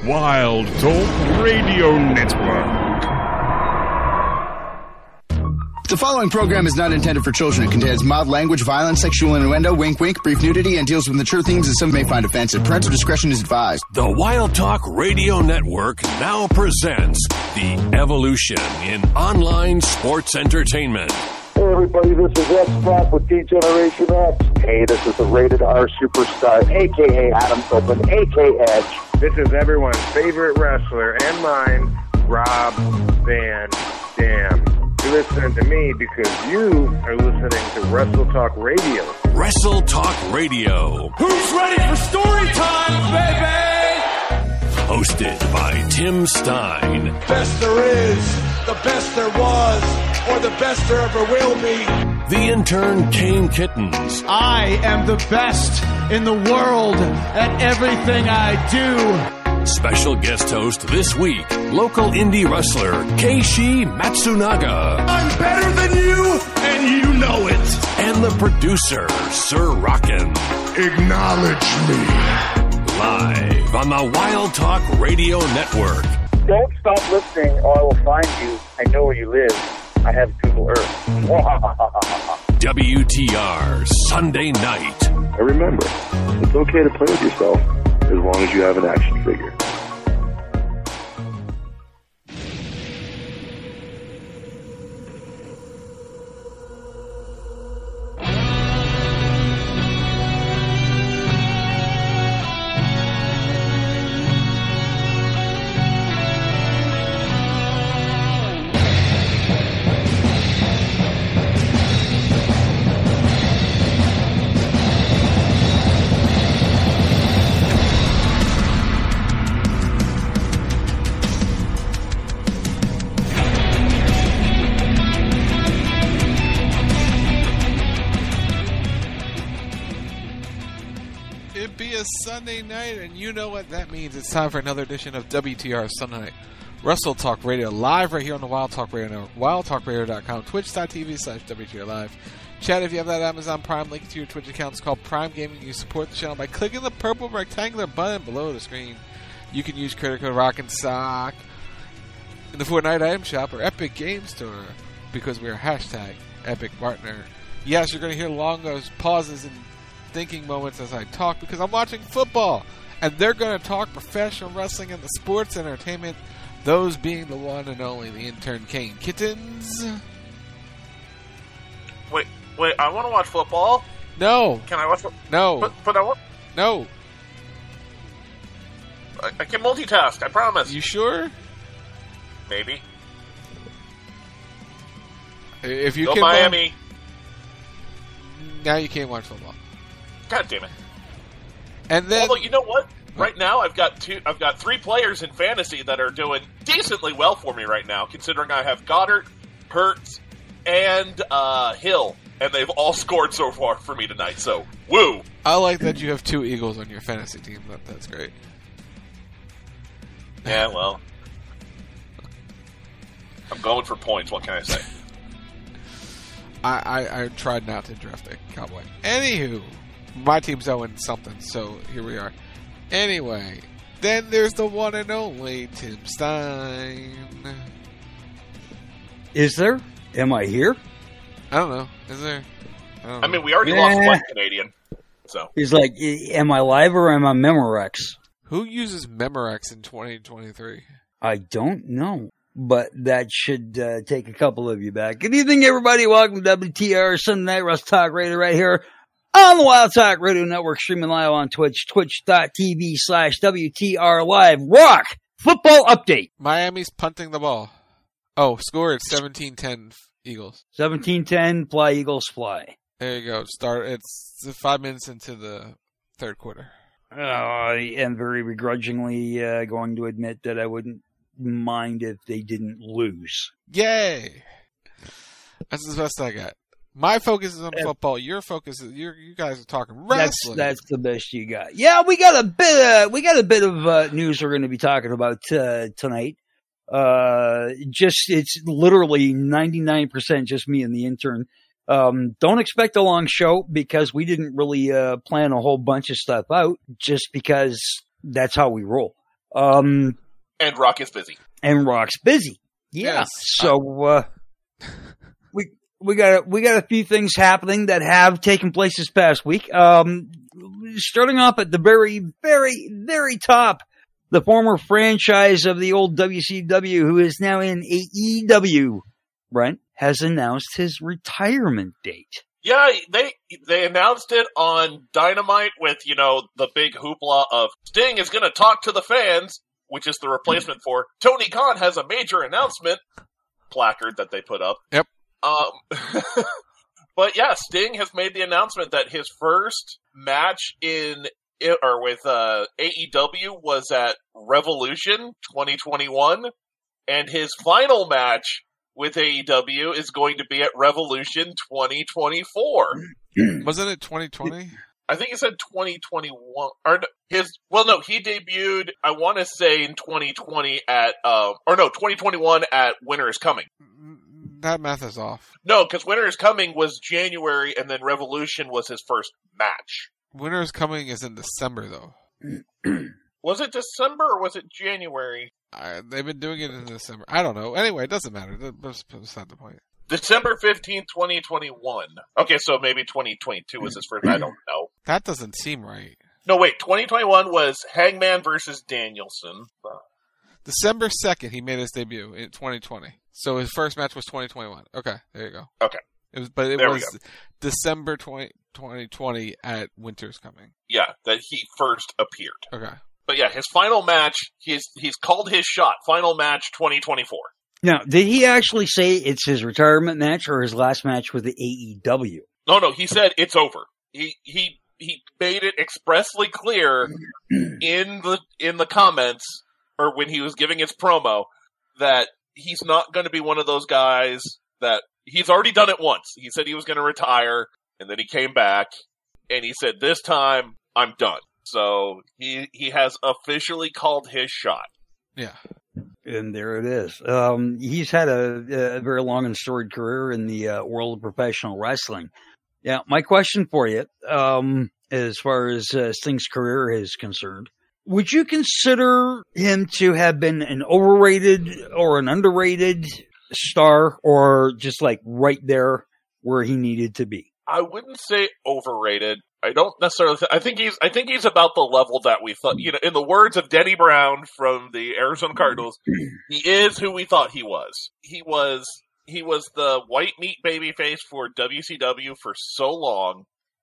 Wild Talk Radio Network. The following program is not intended for children. It contains mild language, violence, sexual innuendo, wink wink, brief nudity, and deals with mature themes that some may find offensive. Parental discretion is advised. The Wild Talk Radio Network now presents the evolution in online sports entertainment. Hey everybody, this is X-Pac with D-Generation X. Hey, this is the Rated R Superstar, a.k.a. Adam Copeland, a.k.a. Edge. This is everyone's favorite wrestler and mine, Rob Van Dam. You listen to me because you are listening to Wrestle Talk Radio. Wrestle Talk Radio. Who's ready for story time, baby? Hosted by Tim Stein. Best there is, the best there was, or the best there ever will be. The intern Kane Kittens. I am the best in the world at everything I do. Special guest host this week, local indie wrestler Keishi Matsunaga. I'm better than you, and you know it. And the producer, Sir Rockin'. Acknowledge me. Live on the Wild Talk Radio Network. Don't stop listening or I will find you. I know where you live. I have Google Earth. WTR Sunday night. And remember, it's okay to play with yourself as long as you have an action figure. Sunday night, and you know what that means. It's time for another edition of WTR Sunday Night Wrestle Talk Radio, live right here on the Wild Talk Radio Network, wildtalkradio.com, twitch.tv/WTR Live. Chat, if you have that Amazon Prime link to your Twitch account, it's called Prime Gaming. You support the channel by clicking the purple rectangular button below the screen. You can use credit code ROCK'n'SOCK in the Fortnite item shop or Epic Game Store because we are hashtag Epic Partner. Yes, you're going to hear long pauses and thinking moments as I talk because I'm watching football and they're going to talk professional wrestling and the sports entertainment, those being the one and only the intern Kane Kittens. Wait, I want to watch football. No. Can I watch No. But I want... No. I can multitask, I promise. You sure? Maybe. If you Go can Miami. Now you can't watch football. God damn it! And then, although you know what, right now I've got 3 players in fantasy that are doing decently well for me right now, considering I have Goddard, Hurts, and Hill, and they've all scored so far for me tonight. So, woo! I like that you have 2 Eagles on your fantasy team. That's great. Yeah, well, I'm going for points. What can I say? I tried not to draft a Cowboy. Anywho. My team's 0-something, so here we are. Anyway, then there's the one and only Tim Stein. Is there? Am I here? I don't know. Is there? I mean, we already lost one Canadian. So he's like, am I live or am I Memorex? Who uses Memorex in 2023? I don't know. But that should take a couple of you back. Good evening, everybody. Welcome to WTR Sunday Night Wrestle Talk Radio right here on the Wild Talk Radio Network, streaming live on Twitch, twitch.tv/WTR Live. Rock! Football update. Miami's punting the ball. Oh, score it's 17-10 Eagles. 17-10, fly Eagles fly. There you go. It's 5 minutes into the third quarter. I am very begrudgingly going to admit that I wouldn't mind if they didn't lose. Yay! That's the best I got. My focus is on football. Your focus is you guys are talking wrestling. That's the best you got. Yeah, we got a bit of news we're going to be talking about tonight. It's literally 99% just me and the intern. Don't expect a long show because we didn't really plan a whole bunch of stuff out just because that's how we roll. And Rock is busy. And Rock's busy. Yeah. Yes. So we got a few things happening that have taken place this past week. Starting off at the very, very, very top, the former franchise of the old WCW, who is now in AEW, Brent, has announced his retirement date. Yeah, they announced it on Dynamite with, the big hoopla of Sting is going to talk to the fans, which is the replacement for Tony Khan has a major announcement placard that they put up. Yep. But yeah, Sting has made the announcement that his first match with AEW was at Revolution 2021, and his final match with AEW is going to be at Revolution 2024. Wasn't it 2020? I think he said 2021. He debuted, I want to say in 2020 2021 at Winter is Coming. That math is off. No, because Winter is Coming was January, and then Revolution was his first match. Winter is Coming is in December, though. Was it December or was it January? They've been doing it in December. I don't know. Anyway, it doesn't matter. That's not the point. December 15th, 2021. Okay, so maybe 2022 was his first. I don't know. That doesn't seem right. No, wait. 2021 was Hangman versus Danielson. December 2nd, he made his debut in 2020. So his first match was 2021. Okay, there you go. Okay. It was December 2020 at Winter's Coming. Yeah, that he first appeared. Okay. But yeah, his final match, he's called his shot. Final match 2024. Now, did he actually say it's his retirement match or his last match with the AEW? No, he said it's over. He made it expressly clear in the comments, or when he was giving his promo, that he's not going to be one of those guys that he's already done it once. He said he was going to retire, and then he came back, and he said, this time, I'm done. So he has officially called his shot. Yeah. And there it is. He's had a very long and storied career in the world of professional wrestling. Yeah, my question for you, as far as Sting's career is concerned, would you consider him to have been an overrated or an underrated star, or just like right there where he needed to be? I wouldn't say overrated. I don't necessarily. I think he's about the level that we thought. In the words of Denny Brown from the Arizona Cardinals, he is who we thought he was. He was the white meat babyface for WCW for so long,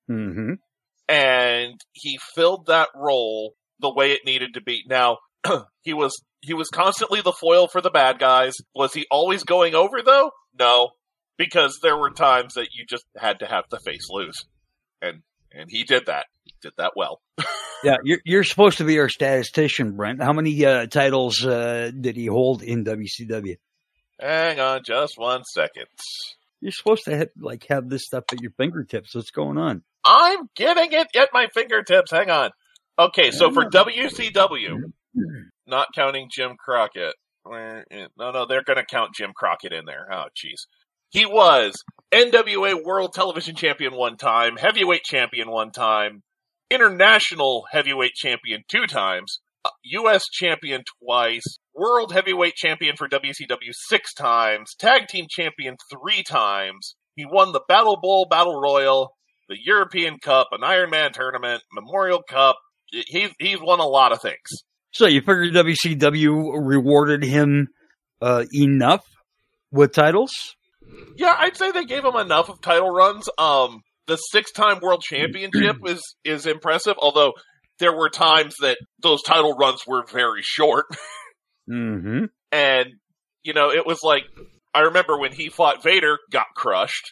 and he filled that role the way it needed to be. Now, he was constantly the foil for the bad guys. Was he always going over though? No, because there were times that you just had to have the face lose, and he did that. He did that well. Yeah, you're supposed to be our statistician, Brent. How many titles did he hold in WCW? Hang on just 1 second. You're supposed to have this stuff at your fingertips. What's going on? I'm getting it at my fingertips. Hang on. Okay, so for WCW, not counting Jim Crockett. No, they're going to count Jim Crockett in there. Oh, jeez. He was NWA World Television Champion 1 time, Heavyweight Champion 1 time, International Heavyweight Champion 2 times, U.S. Champion twice, World Heavyweight Champion for WCW 6 times, Tag Team Champion 3 times. He won the Battle Bowl, Battle Royal, the European Cup, an Iron Man tournament, Memorial Cup. He's won a lot of things. So you figured WCW rewarded him enough with titles? Yeah, I'd say they gave him enough of title runs. The 6-time world championship is impressive, although there were times that those title runs were very short. Mm-hmm. And, it was like, I remember when he fought Vader, got crushed.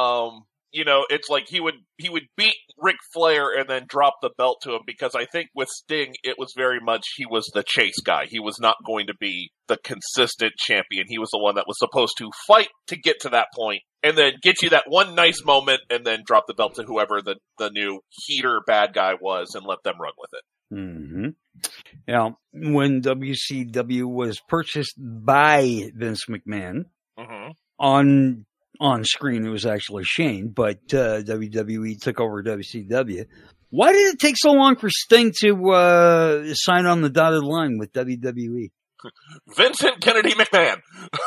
It's like he would beat Ric Flair and then drop the belt to him, because I think with Sting, it was very much he was the chase guy. He was not going to be the consistent champion. He was the one that was supposed to fight to get to that point and then get you that one nice moment and then drop the belt to whoever the new heater bad guy was and let them run with it. Mm-hmm. Now, when WCW was purchased by Vince McMahon, on screen, it was actually Shane, but WWE took over WCW. Why did it take so long for Sting to sign on the dotted line with WWE? Vincent Kennedy McMahon.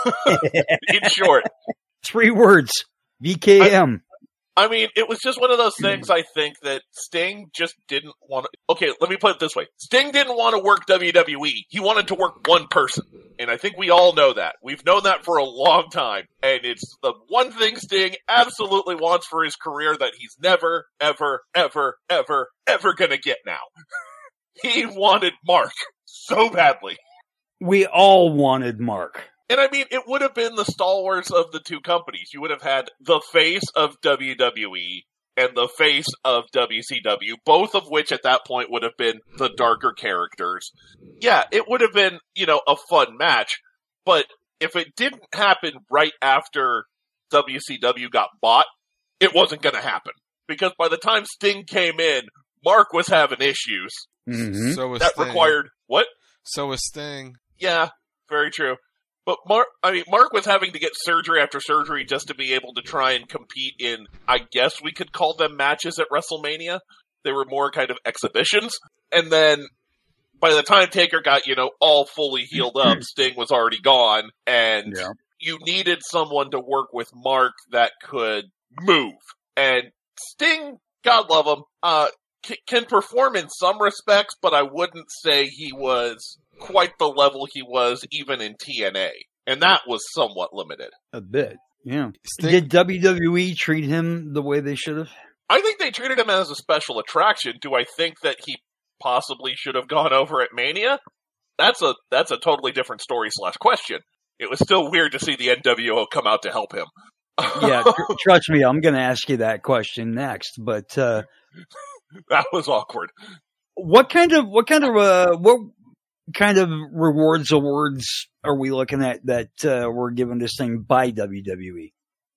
In short. 3 words. VKM. I mean, it was just one of those things, I think, that Sting just didn't want to... Okay, let me put it this way. Sting didn't want to work WWE. He wanted to work one person. And I think we all know that. We've known that for a long time. And it's the one thing Sting absolutely wants for his career that he's never, ever, ever, ever, ever going to get now. He wanted Mark so badly. We all wanted Mark. And I mean, it would have been the stalwarts of the two companies. You would have had the face of WWE and the face of WCW, both of which at that point would have been the darker characters. Yeah, it would have been, a fun match. But if it didn't happen right after WCW got bought, it wasn't going to happen. Because by the time Sting came in, Mark was having issues. Mm-hmm. So was that Sting. Required what? So was Sting. Yeah, very true. But Mark was having to get surgery after surgery just to be able to try and compete in, I guess we could call them matches at WrestleMania. They were more kind of exhibitions. And then by the time Taker got, all fully healed up, Sting was already gone. And you needed someone to work with Mark that could move. And Sting, God love him, can perform in some respects, but I wouldn't say he was quite the level he was even in TNA. And that was somewhat limited. A bit, yeah. Did WWE treat him the way they should have? I think they treated him as a special attraction. Do I think that he possibly should have gone over at Mania? That's a totally different story / question. It was still weird to see the NWO come out to help him. Yeah, trust me, I'm going to ask you that question next, but that was awkward. What kind of rewards awards are we looking at that were given this thing by WWE?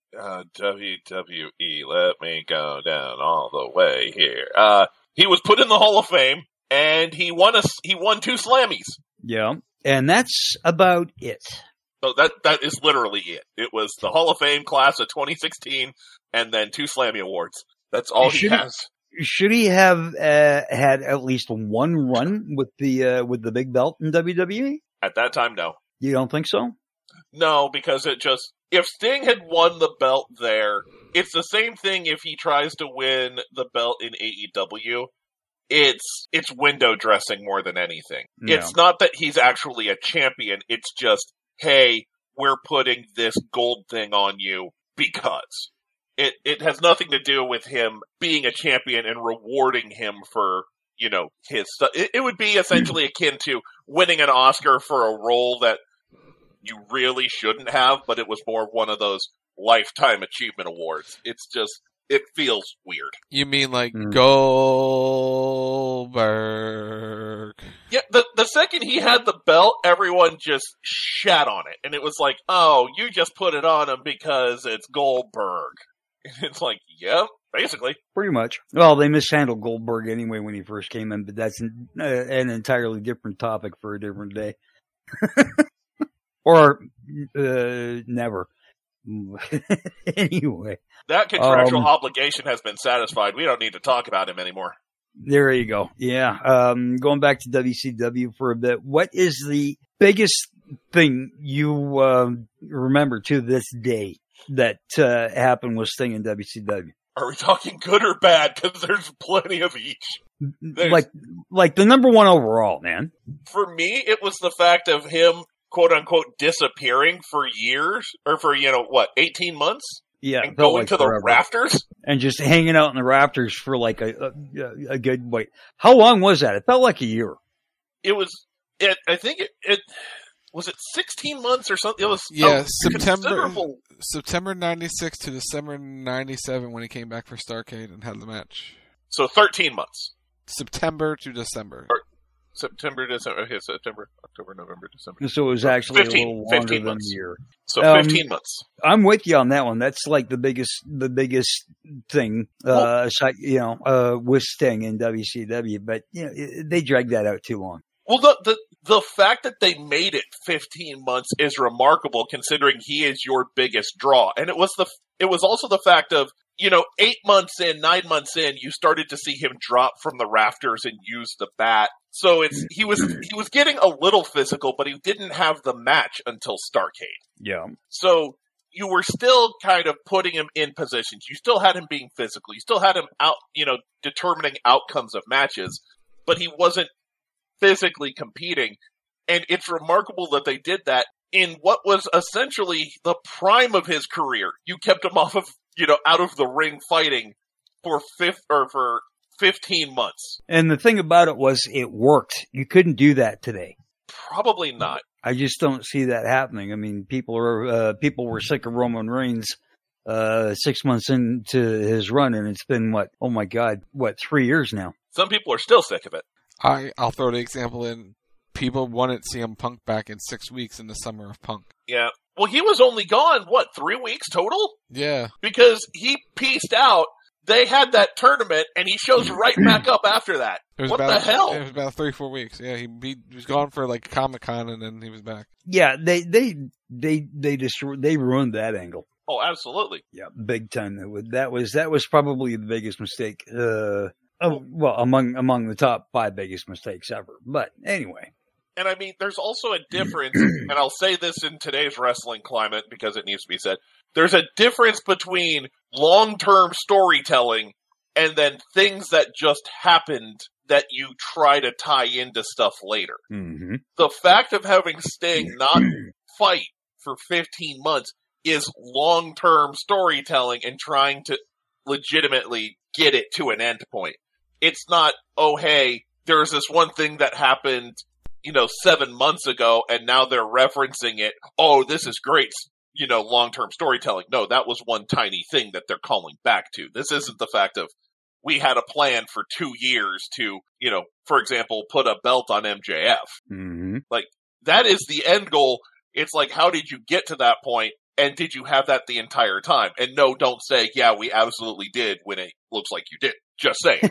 WWE, let me go down all the way here. He was put in the Hall of Fame, and he won 2 Slammies. Yeah, and that's about it. So that is literally it. It was the Hall of Fame class of 2016, and then 2 Slammy awards. That's all he has. Should he have had at least one run with the big belt in WWE? At that time, no. You don't think so? No, because if Sting had won the belt there, it's the same thing if he tries to win the belt in AEW. It's window dressing more than anything. No. It's not that he's actually a champion. It's just, hey, we're putting this gold thing on you because. It has nothing to do with him being a champion and rewarding him for, his stuff. It would be essentially akin to winning an Oscar for a role that you really shouldn't have, but it was more one of those lifetime achievement awards. It's just, it feels weird. You mean like Goldberg? Yeah, the second he had the belt, everyone just shat on it. And it was like, oh, you just put it on him because it's Goldberg. It's like, yeah, basically. Pretty much. Well, they mishandled Goldberg anyway when he first came in, but that's an entirely different topic for a different day. Or never. Anyway. That contractual obligation has been satisfied. We don't need to talk about him anymore. There you go. Yeah. Going back to WCW for a bit, what is the biggest thing you remember to this day that happened with Sting in WCW? Are we talking good or bad? Because there's plenty of each. Like the number one overall, man. For me, it was the fact of him, quote unquote, disappearing for years, or for 18 months. Yeah, and going to the rafters and just hanging out in the rafters for like a good wait. How long was that? It felt like a year. It was. I think it. Was it 16 months or something? It was September 96 to December 97 when he came back for Starrcade and had the match. So 13 months. September to December. September, December. Okay, September, October, November, December. So it was actually 15, a little longer than a year. So 15 months. I'm with you on that one. That's like the biggest thing, with Sting in WCW. But they dragged that out too long. Well, the fact that they made it 15 months is remarkable, considering he is your biggest draw. And it was also the fact of 8 months in, 9 months in, you started to see him drop from the rafters and use the bat. So he was getting a little physical, but he didn't have the match until Starrcade. Yeah. So you were still kind of putting him in positions. You still had him being physical. You still had him out, determining outcomes of matches, but he wasn't physically competing. And it's remarkable that they did that in what was essentially the prime of his career. You kept him off of, out of the ring fighting for 15 months. And the thing about it was it worked. You couldn't do that today. Probably not. I just don't see that happening. I mean, people were sick of Roman Reigns 6 months into his run, and it's been 3 years now. Some people are still sick of it. I'll throw the example in. People wanted CM Punk back in 6 weeks in the summer of Punk. Yeah. Well, he was only gone, 3 weeks total? Yeah. Because he pieced out. They had that tournament, and he shows right back up after that. What the hell? It was about 3-4 weeks. Yeah, he was gone for Comic-Con, and then he was back. Yeah, they ruined that angle. Oh, absolutely. Yeah, big time. That was probably the biggest mistake. Among the top 5 biggest mistakes ever. But anyway. And I mean, there's also a difference, and I'll say this in today's wrestling climate because it needs to be said. There's a difference between long-term storytelling and then things that just happened that you try to tie into stuff later. Mm-hmm. The fact of having Sting not fight for 15 months is long-term storytelling and trying to legitimately get it to an end point. It's not, oh, hey, there's this one thing that happened 7 months ago, and now they're referencing it. Oh, this is great, long-term storytelling. No, that was one tiny thing that they're calling back to. This isn't the fact of, we had a plan for 2 years to, for example, put a belt on MJF. Mm-hmm. Like, that is the end goal. It's like, how did you get to that point, and did you have that the entire time? And no, don't say, yeah, we absolutely did, when it looks like you did. Just saying.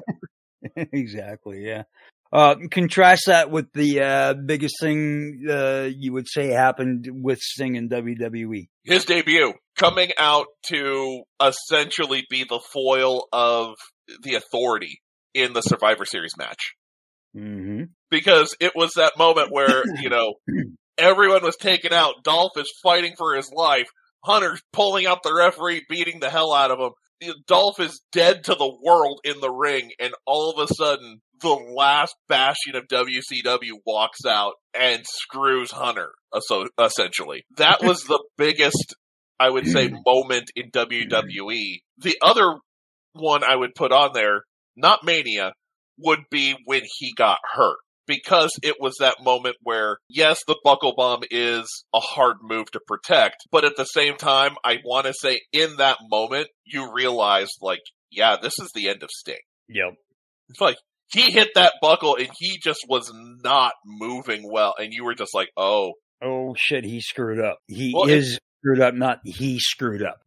Exactly, yeah. Contrast that with the biggest thing you would say happened with Sting in WWE. His debut, coming out to essentially be the foil of the Authority in the Survivor Series match. Mm-hmm. Because it was that moment where, everyone was taken out. Dolph is fighting for his life. Hunter's pulling out the referee, beating the hell out of him. Dolph is dead to the world in the ring, and all of a sudden, the last bastion of WCW walks out and screws Hunter, essentially. That was the biggest, I would say, moment in WWE. The other one I would put on there, not Mania, would be when he got hurt. Because it was that moment where, yes, the buckle bomb is a hard move to protect, but at the same time, I want to say in that moment, you realize, yeah, this is the end of Sting. Yep. It's like, he hit that buckle and he just was not moving well, and you were just like, oh. Oh, shit, he screwed up. He screwed up, not he screwed up.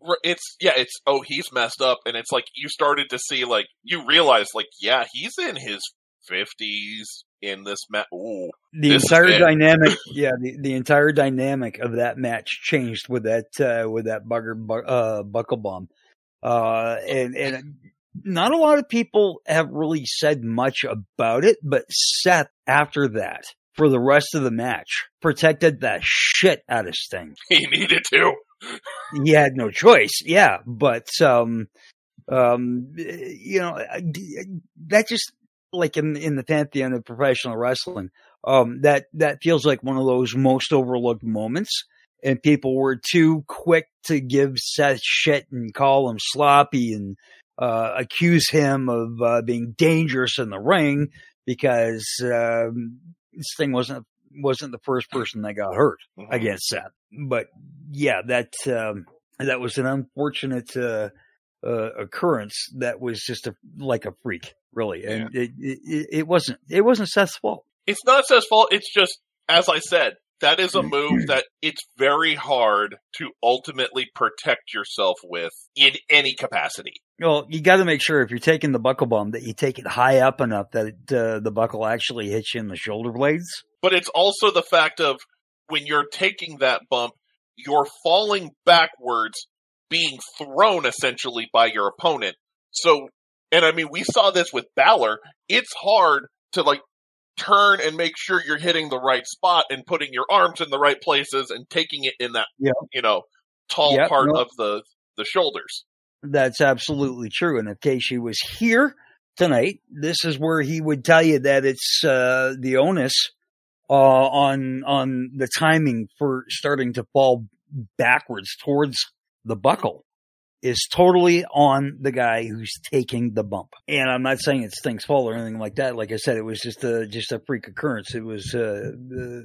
He's messed up, and it's like, you started to see, you realize, yeah, he's in his 50s. In this match, the entire dynamic, the entire dynamic of that match changed with that buckle bomb, and not a lot of people have really said much about it, but Seth, after that, for the rest of the match, protected the shit out of Sting. He needed to. He had no choice, yeah, but that just. Like in the pantheon of professional wrestling, that feels like one of those most overlooked moments, and people were too quick to give Seth shit and call him sloppy and accuse him of being dangerous in the ring because Sting wasn't the first person that got hurt against Seth. But yeah, that was an unfortunate occurrence. That was just like a freak. Really, and it wasn't Seth's fault. It's not Seth's fault. It's just, as I said, that is a move that it's very hard to ultimately protect yourself with in any capacity. Well, you got to make sure if you're taking the buckle bomb that you take it high up enough that the buckle actually hits you in the shoulder blades. But it's also the fact of when you're taking that bump, you're falling backwards being thrown essentially by your opponent. So, and I mean, we saw this with Balor. It's hard to like turn and make sure you're hitting the right spot and putting your arms in the right places and taking it in that, tall part of the shoulders. That's absolutely true. And if Keishi was here tonight, this is where he would tell you that it's the onus on the timing for starting to fall backwards towards the buckle is totally on the guy who's taking the bump. And I'm not saying it's Sting's fault or anything like that. Like I said, it was just a freak occurrence. It was too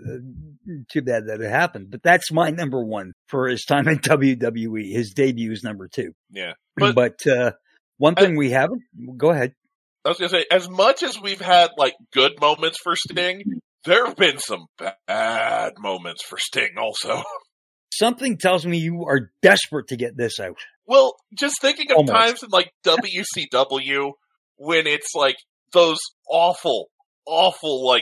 bad that it happened. But that's my number one for his time in WWE. His debut is number two. Yeah. But one thing we haven't, go ahead. I was going to say, as much as we've had like good moments for Sting, there have been some bad moments for Sting also. Something tells me you are desperate to get this out. Well, just thinking of times in like WCW when it's like those awful like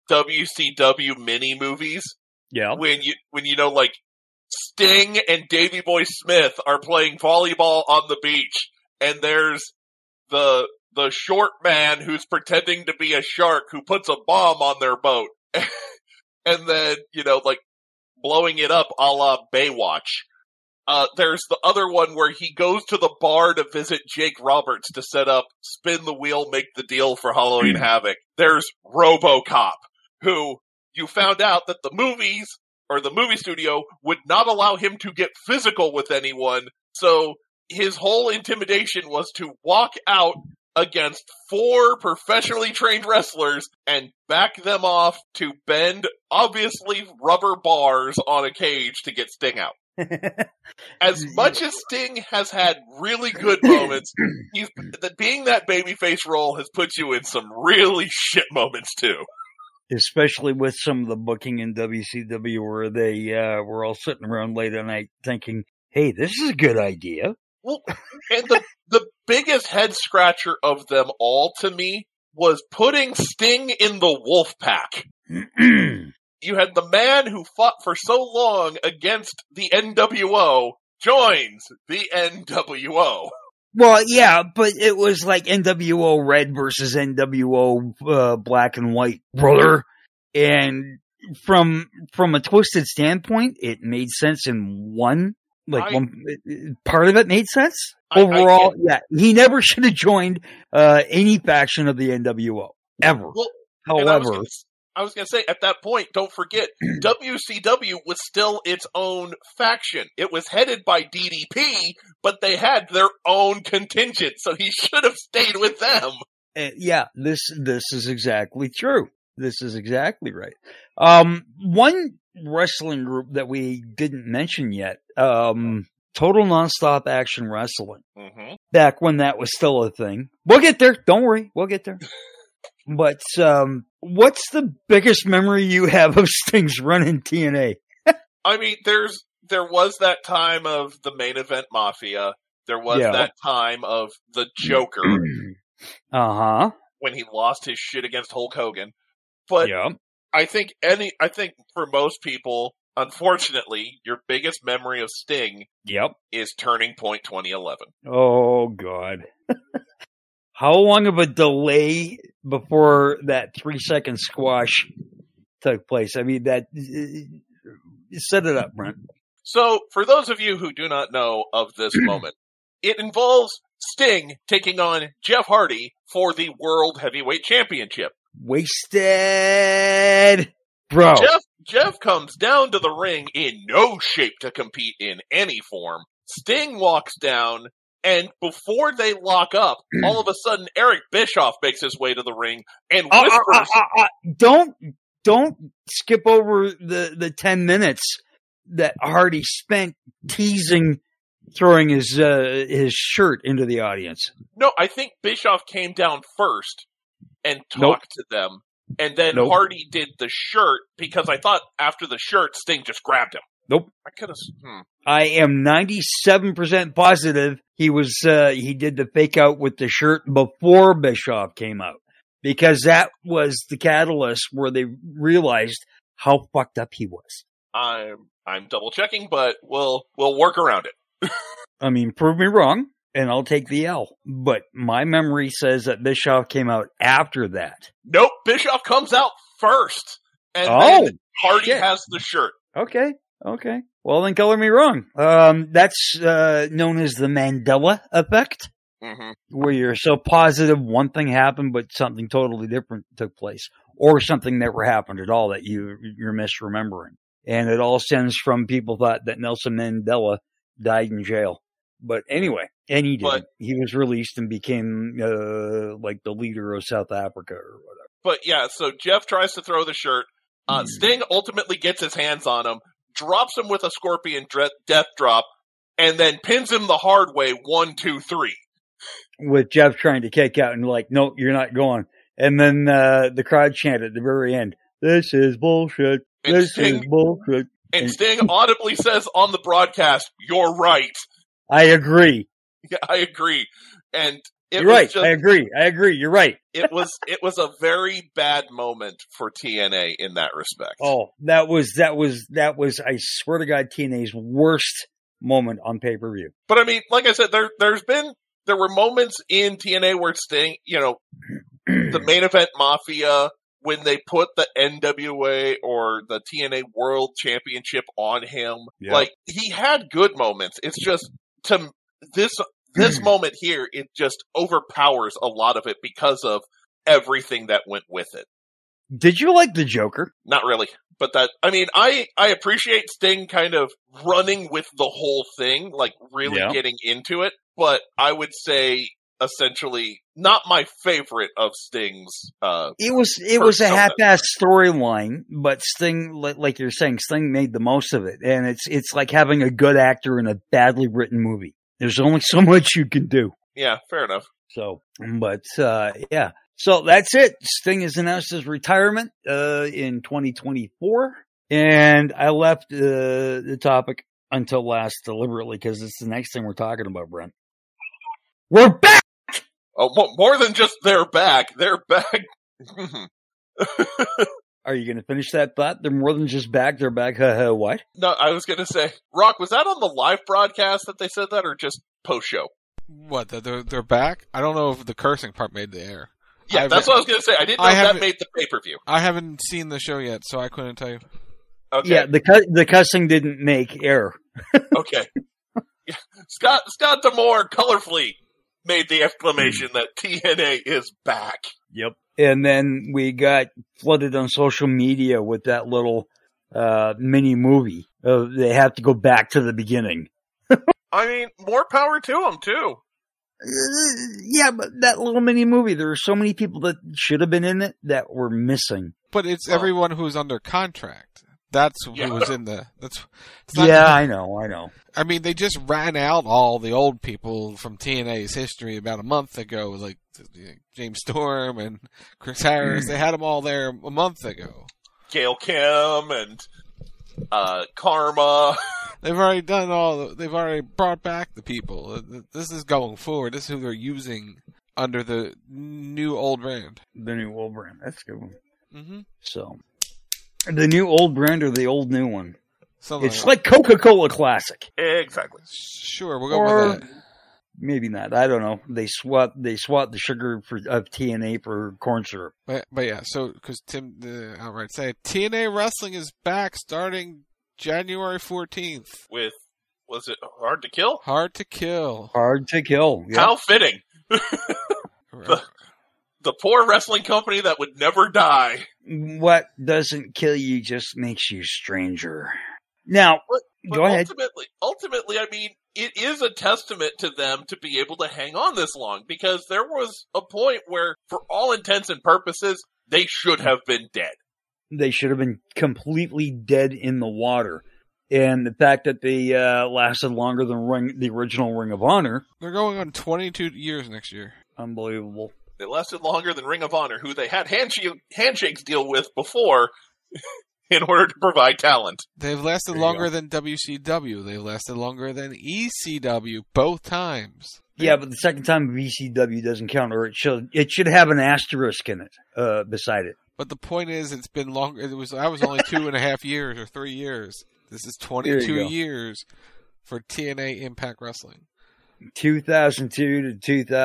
WCW mini movies. Yeah. When you know like Sting and Davey Boy Smith are playing volleyball on the beach, and there's the short man who's pretending to be a shark who puts a bomb on their boat, and then like blowing it up a la Baywatch. There's the other one where he goes to the bar to visit Jake Roberts to set up Spin the Wheel, Make the Deal for Halloween Havoc. There's RoboCop, who you found out that the movies or the movie studio would not allow him to get physical with anyone. So his whole intimidation was to walk out against 4 professionally trained wrestlers and back them off to bend, obviously, rubber bars on a cage to get Sting out. As much as Sting has had really good moments, being that babyface role has put you in some really shit moments too. Especially with some of the booking in WCW where they were all sitting around late at night thinking, hey, this is a good idea. Well, and the biggest head scratcher of them all to me was putting Sting in the Wolfpack. You had the man who fought for so long against the NWO joins the NWO. Well, yeah, but it was like NWO Red versus NWO Black and White, brother. And from a twisted standpoint, it made sense in one part of it made sense. Overall, he never should have joined any faction of the NWO ever. Well, however, I was going to say, at that point, don't forget, WCW was still its own faction. It was headed by DDP, but they had their own contingent, so he should have stayed with them. This is exactly true. This is exactly right. One wrestling group that we didn't mention yet, Total Nonstop Action Wrestling. Mm-hmm. Back when that was still a thing. We'll get there. Don't worry. We'll get there. But what's the biggest memory you have of Sting's run in TNA? I mean, there was that time of the Main Event Mafia. There was that time of the Joker. When he lost his shit against Hulk Hogan. But I think for most people, unfortunately, your biggest memory of Sting is Turning Point 2011. Oh, God. How long of a delay before that 3-second squash took place? I mean, that set it up, Brent. So, for those of you who do not know of this moment, it involves Sting taking on Jeff Hardy for the World Heavyweight Championship. Wasted, bro. Jeff comes down to the ring in no shape to compete in any form. Sting walks down. And before they lock up, all of a sudden Eric Bischoff makes his way to the ring and whispers. Don't skip over the 10 minutes that Hardy spent teasing, throwing his shirt into the audience. No, I think Bischoff came down first and talked to them. And then Hardy did the shirt because I thought after the shirt, Sting just grabbed him. Nope. I could have. I am 97% positive he did the fake out with the shirt before Bischoff came out, because that was the catalyst where they realized how fucked up he was. I'm double checking, but we'll work around it. I mean, prove me wrong, and I'll take the L. But my memory says that Bischoff came out after that. Nope, Bischoff comes out first, and then Hardy has the shirt. Okay. Well, then color me wrong. That's known as the Mandela effect, where you're so positive one thing happened, but something totally different took place, or something never happened at all that you're misremembering. And it all stems from people thought that Nelson Mandela died in jail. But anyway, and he didn't. He was released and became like the leader of South Africa or whatever. But yeah, so Jeff tries to throw the shirt. Sting ultimately gets his hands on him, drops him with a scorpion death drop, and then pins him the hard way, 1, 2, 3. With Jeff trying to kick out and like, nope, you're not going. And then the crowd chanted at the very end, "This is bullshit. This is bullshit." And Sting audibly says on the broadcast, "You're right." I agree. Yeah, I agree. And you're right. I agree. You're right. it was a very bad moment for TNA in that respect. Oh, that was, I swear to God, TNA's worst moment on pay-per-view. But I mean, like I said, there were moments in TNA where Sting, the main event Mafia, when they put the NWA or the TNA World Championship on him, like he had good moments. It's just this moment here, it just overpowers a lot of it because of everything that went with it. Did you like the Joker? Not really. But I appreciate Sting kind of running with the whole thing, like really getting into it. But I would say essentially not my favorite of Sting's. It was a half-assed storyline, but Sting, like you're saying, Sting made the most of it, and it's like having a good actor in a badly written movie. There's only so much you can do. Yeah, fair enough. So, but yeah. So that's it. Sting has announced his retirement in 2024, and I left the topic until last deliberately because it's the next thing we're talking about, Brent. We're back! Oh, more than just they're back. They're back. Are you going to finish that thought? They're more than just back. They're back. What? No, I was going to say, Rock, was that on the live broadcast that they said that, or just post-show? What, that they're back? I don't know if the cursing part made the air. Yeah, that's what I was going to say. I didn't know if that made the pay-per-view. I haven't seen the show yet, so I couldn't tell you. Okay. Yeah, the cussing didn't make air. Okay. Scott D'Amore colorfully made the exclamation that TNA is back. Yep. And then we got flooded on social media with that little mini movie. They have to go back to the beginning. I mean, more power to them, too. Yeah, but that little mini movie, there were so many people that should have been in it that were missing. But it's everyone who's under contract. That's who was in the... I know. I mean, they just ran out all the old people from TNA's history about a month ago, like James Storm and Chris Harris. They had them all there a month ago. Gail Kim and Karma. They've already done they've already brought back the people. This is going forward. This is who they're using under the new old brand. The new old brand. That's a good one. Mm-hmm. So, the new old brand or the old new one? Something it's like Coca-Cola Classic. Exactly. Sure, we'll go with that. Maybe not. I don't know. They swap the sugar of TNA for corn syrup. But yeah, so because Tim outright said TNA Wrestling is back starting January 14th. With, was it Hard to Kill? Hard to Kill. Hard to Kill. Yep. How fitting. The poor wrestling company that would never die. What doesn't kill you just makes you stranger. Now, go ahead. Ultimately, I mean, it is a testament to them to be able to hang on this long, because there was a point where, for all intents and purposes, they should have been dead. They should have been completely dead in the water. And the fact that they lasted longer than the original Ring of Honor. They're going on 22 years next year. Unbelievable. They lasted longer than Ring of Honor, who they had handshakes deal with before in order to provide talent. They've lasted longer than WCW. They've lasted longer than ECW both times. Yeah, but the second time ECW doesn't count, or it should have an asterisk in it beside it. But the point is, it's been longer. I was only 2.5 years or 3 years. This is 22 years for TNA Impact Wrestling? 2002 to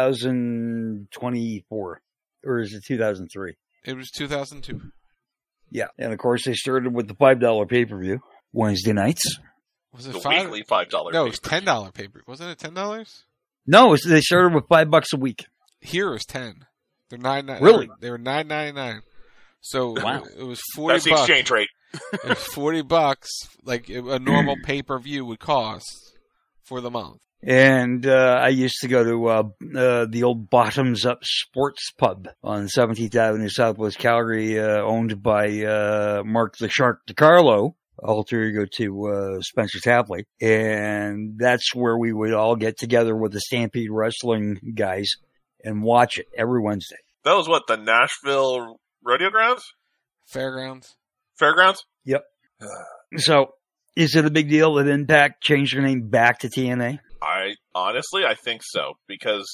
2024. Or is it 2003? It was 2002. Yeah. And of course, they started with the $5 pay-per-view Wednesday nights. Was it the $5? weekly $5? No, it was $10 pay-per-view. Wasn't it $10? No, they started with $5 a week. Here it was 10. They're $9.99. Really? They were $9.99. So wow. It was $40. That's the exchange rate. It was $40, like a normal pay-per-view would cost for the month. And I used to go to the old Bottoms Up Sports Pub on 17th Avenue, Southwest Calgary, owned by Mark the Shark DiCarlo, alter ego to Spencer Tapley. And that's where we would all get together with the Stampede Wrestling guys and watch it every Wednesday. That was what, the Nashville Rodeo Grounds? Fairgrounds? Yep. So, is it a big deal that Impact changed their name back to TNA? I think so, because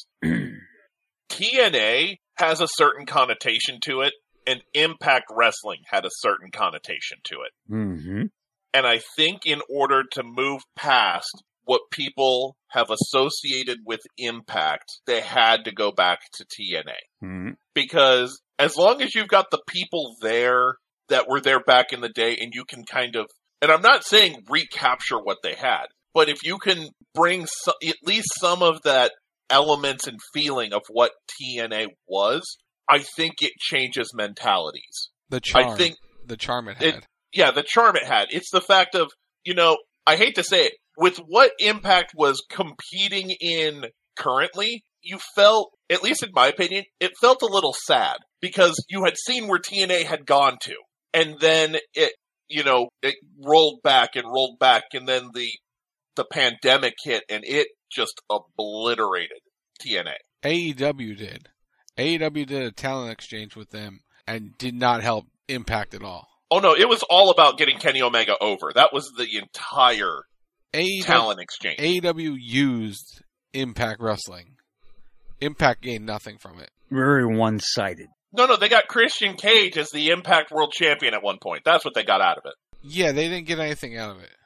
TNA has a certain connotation to it, and Impact Wrestling had a certain connotation to it. Mm-hmm. And I think in order to move past what people have associated with Impact, they had to go back to TNA. Mm-hmm. Because as long as you've got the people there that were there back in the day, and you can kind of, and I'm not saying recapture what they had, but if you can bring at least some of that elements and feeling of what TNA was, I think it changes mentalities. The charm. I think the charm it had. The charm it had. It's the fact of, I hate to say it, with what Impact was competing in currently, you felt, at least in my opinion, it felt a little sad because you had seen where TNA had gone to, and then it rolled back, and then the pandemic hit, and it just obliterated TNA. AEW did. AEW did a talent exchange with them and did not help Impact at all. Oh, no, it was all about getting Kenny Omega over. That was the entire talent exchange. AEW used Impact Wrestling. Impact gained nothing from it. Very one-sided. No, they got Christian Cage as the Impact World Champion at one point. That's what they got out of it. Yeah, they didn't get anything out of it.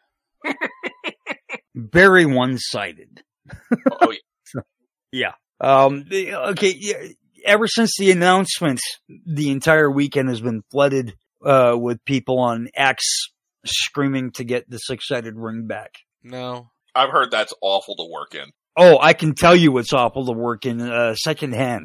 Very one-sided. Oh, yeah. Okay, yeah, ever since the announcement, the entire weekend has been flooded with people on X screaming to get the six-sided ring back. No. I've heard that's awful to work in. Oh, I can tell you it's awful to work in secondhand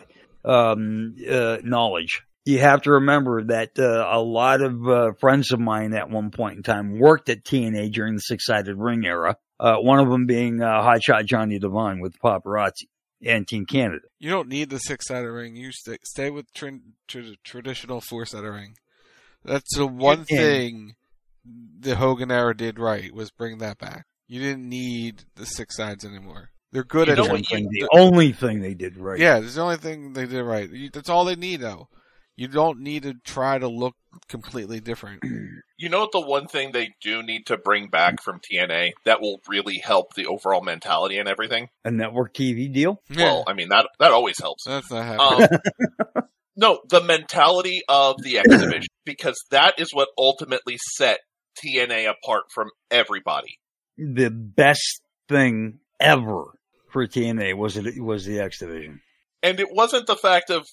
knowledge. You have to remember that a lot of friends of mine at one point in time worked at TNA during the six-sided ring era. One of them being Hotshot Johnny Devine with Paparazzi and Team Canada. You don't need the six-sided ring. You stay with traditional four-sided ring. That's the one thing the Hogan era did right, was bring that back. You didn't need the six sides anymore. They're good at it. The only thing they did right. Yeah, it's the only thing they did right. That's all they need, though. You don't need to try to look completely different. You know what the one thing they do need to bring back from TNA that will really help the overall mentality and everything? A network TV deal? Yeah. Well, I mean, that always helps. That's not happening. No, the mentality of the X Division, because that is what ultimately set TNA apart from everybody. The best thing ever for TNA was the X Division. And it wasn't the fact of,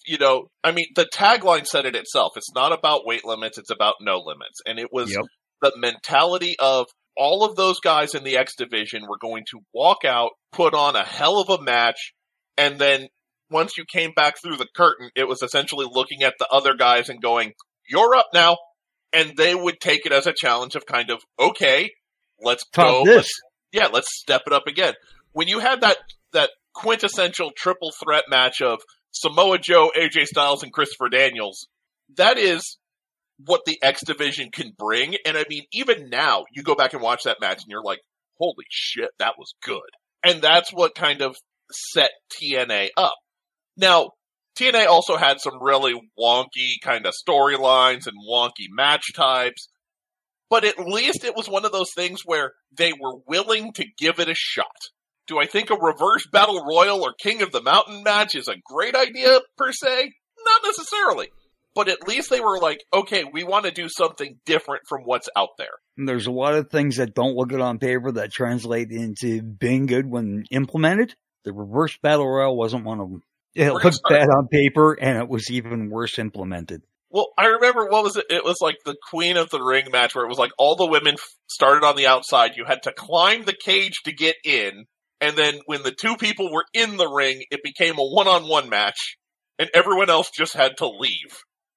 the tagline said it itself. It's not about weight limits, it's about no limits. And it was the mentality of all of those guys in the X Division were going to walk out, put on a hell of a match, and then once you came back through the curtain, it was essentially looking at the other guys and going, "You're up now." And they would take it as a challenge of kind of, okay, let's go. Let's step it up again. When you had that quintessential triple threat match of Samoa Joe, AJ Styles, and Christopher Daniels, that is what the X Division can bring. And I mean, even now, you go back and watch that match and you're like, holy shit, that was good. And that's what kind of set TNA up. Now, TNA also had some really wonky kind of storylines and wonky match types, but at least it was one of those things where they were willing to give it a shot. Do I think a reverse battle royal or King of the Mountain match is a great idea, per se? Not necessarily. but at least they were like, okay, we want to do something different from what's out there. And there's a lot of things that don't look good on paper that translate into being good when implemented. The reverse battle royal wasn't one of them. It looked bad on paper, and it was even worse implemented. Well, I remember, what was it? It was like the Queen of the Ring match where it was like all the women started on the outside. You had to climb the cage to get in. And then when the two people were in the ring, it became a one-on-one match. And everyone else just had to leave.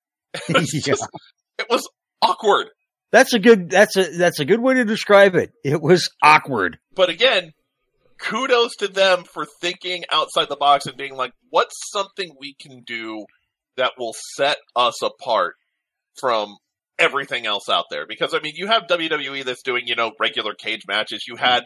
It was awkward. That's a good way to describe it. It was awkward. But again, kudos to them for thinking outside the box and being like, what's something we can do that will set us apart from everything else out there? Because, I mean, you have WWE that's doing, regular cage matches. You had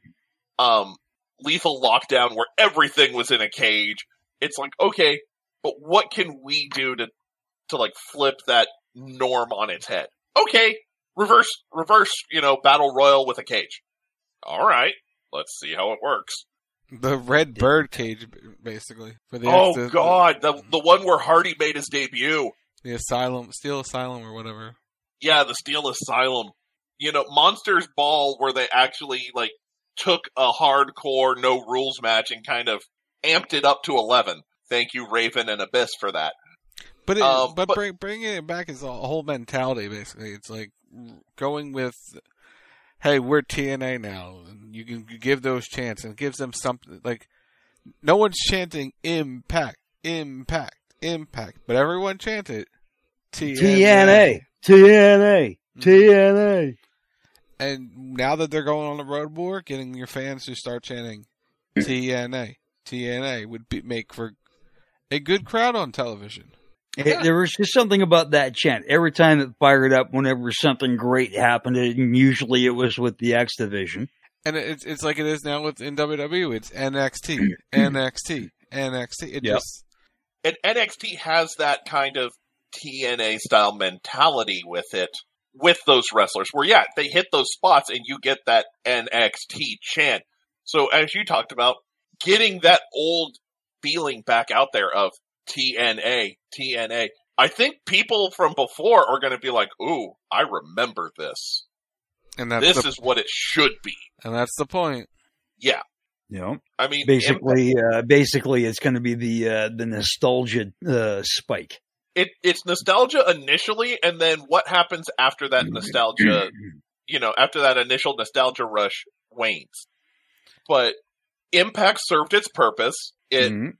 Lethal Lockdown where everything was in a cage. It's like, okay, but what can we do to flip that norm on its head? Okay, reverse, battle royal with a cage. All right, let's see how it works. The Red Bird cage, basically. For the the one where Hardy made his debut. The Steel Asylum or whatever. Yeah, the Steel Asylum. Monsters Ball, where they actually, took a hardcore, no rules match and kind of amped it up to 11. Thank you, Raven and Abyss, for that. But bringing it back is a whole mentality, basically. It's like going with, hey, we're TNA now. And you can give those chants, and it gives them something. Like, no one's chanting Impact, Impact, Impact, but everyone chanted TNA. TNA. TNA. And now that they're going on the road more, getting your fans to start chanting TNA, TNA would make for a good crowd on television. There was just something about that chant. Every time it fired up, whenever something great happened, and usually it was with the X Division. And it's like it is now in WWE. It's NXT, NXT, NXT. And NXT has that kind of TNA style mentality with it, with those wrestlers, where they hit those spots and you get that NXT chant. So as you talked about, getting that old feeling back out there of TNA, TNA. I think people from before are going to be like, ooh, I remember this. And this is what it should be. And that's the point. Yeah. Yeah. I mean, basically, it's going to be the nostalgia spike. It's nostalgia initially, and then what happens after that nostalgia, after that initial nostalgia rush wanes. But Impact served its purpose. It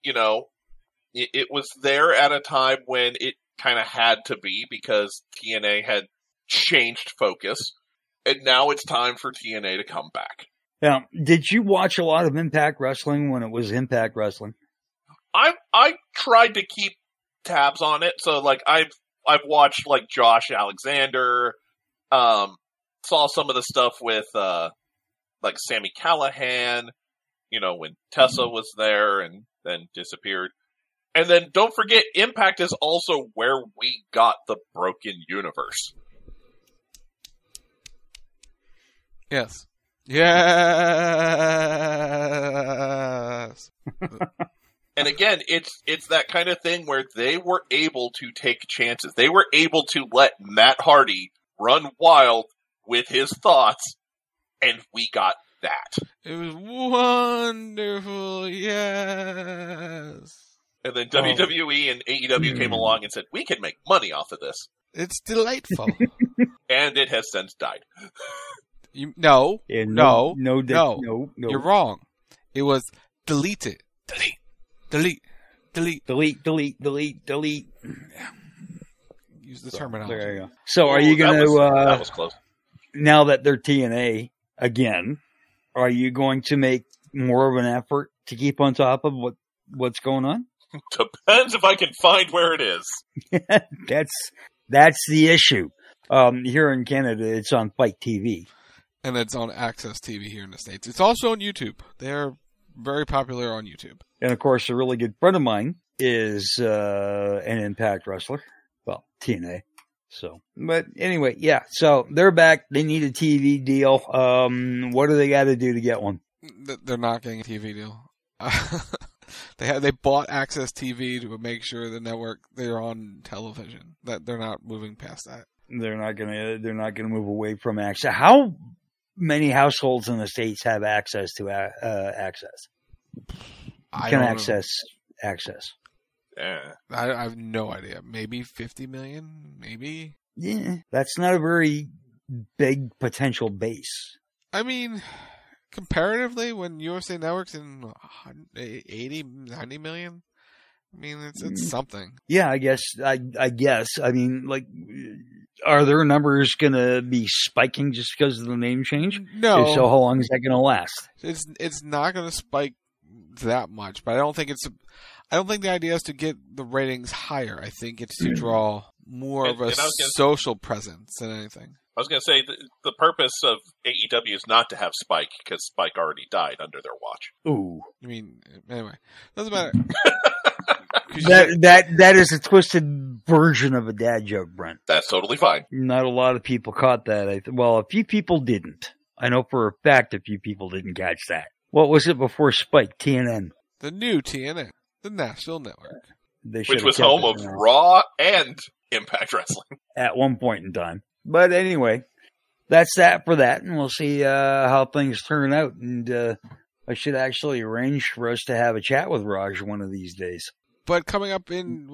was there at a time when it kind of had to be, because TNA had changed focus, and now it's time for TNA to come back. Now, did you watch a lot of Impact Wrestling when it was Impact Wrestling? I tried to keep tabs on it, so I've watched Josh Alexander, saw some of the stuff with Sami Callihan, when Tessa was there and then disappeared. And then don't forget, Impact is also where we got the Broken Universe. Yes. Yes. And again, it's that kind of thing where they were able to take chances. They were able to let Matt Hardy run wild with his thoughts, and we got that. It was wonderful, yes. And then WWE and AEW came along and said, we can make money off of this. It's delightful. And it has since died. No. You're wrong. It was deleted. Delete. Yeah. Use the terminology. There you go. So are you going to, that was close. Now that they're TNA again, are you going to make more of an effort to keep on top of what's going on? Depends if I can find where it is. That's the issue. Here in Canada, it's on Fight TV. And it's on Access TV here in the States. It's also on YouTube. They're very popular on YouTube. And, of course, a really good friend of mine is an Impact wrestler. Well, TNA. So, but anyway, yeah. So they're back. They need a TV deal. What do they got to do to get one? They're not getting a TV deal. They bought Access TV to make sure the network they're on television. That they're not moving past that. They're not gonna move away from Access. How many households in the States have access to Access? Can access Access? Yeah. I have no idea. Maybe 50 million. Maybe. Yeah, that's not a very big potential base. I mean, comparatively, when USA Network's in 80, 90 million, I mean, it's something. Yeah, I guess. I mean, like, are their numbers going to be spiking just because of the name change? No. If so, how long is that going to last? It's not going to spike that much, but I don't think the idea is to get the ratings higher. I think it's to draw more of a social presence than anything. I was going to say, the purpose of AEW is not to have Spike, because Spike already died under their watch. Ooh. I mean, anyway, doesn't matter. that is a twisted version of a dad joke, Brent. That's totally fine. Not a lot of people caught that. Well, a few people didn't. I know for a fact a few people didn't catch that. What was it before Spike? TNN. The new TNN. The National Network. Which was home of Raw and Impact Wrestling. At one point in time. But anyway, that's that for that. And we'll see how things turn out. And I should actually arrange for us to have a chat with Raj one of these days. But coming up in,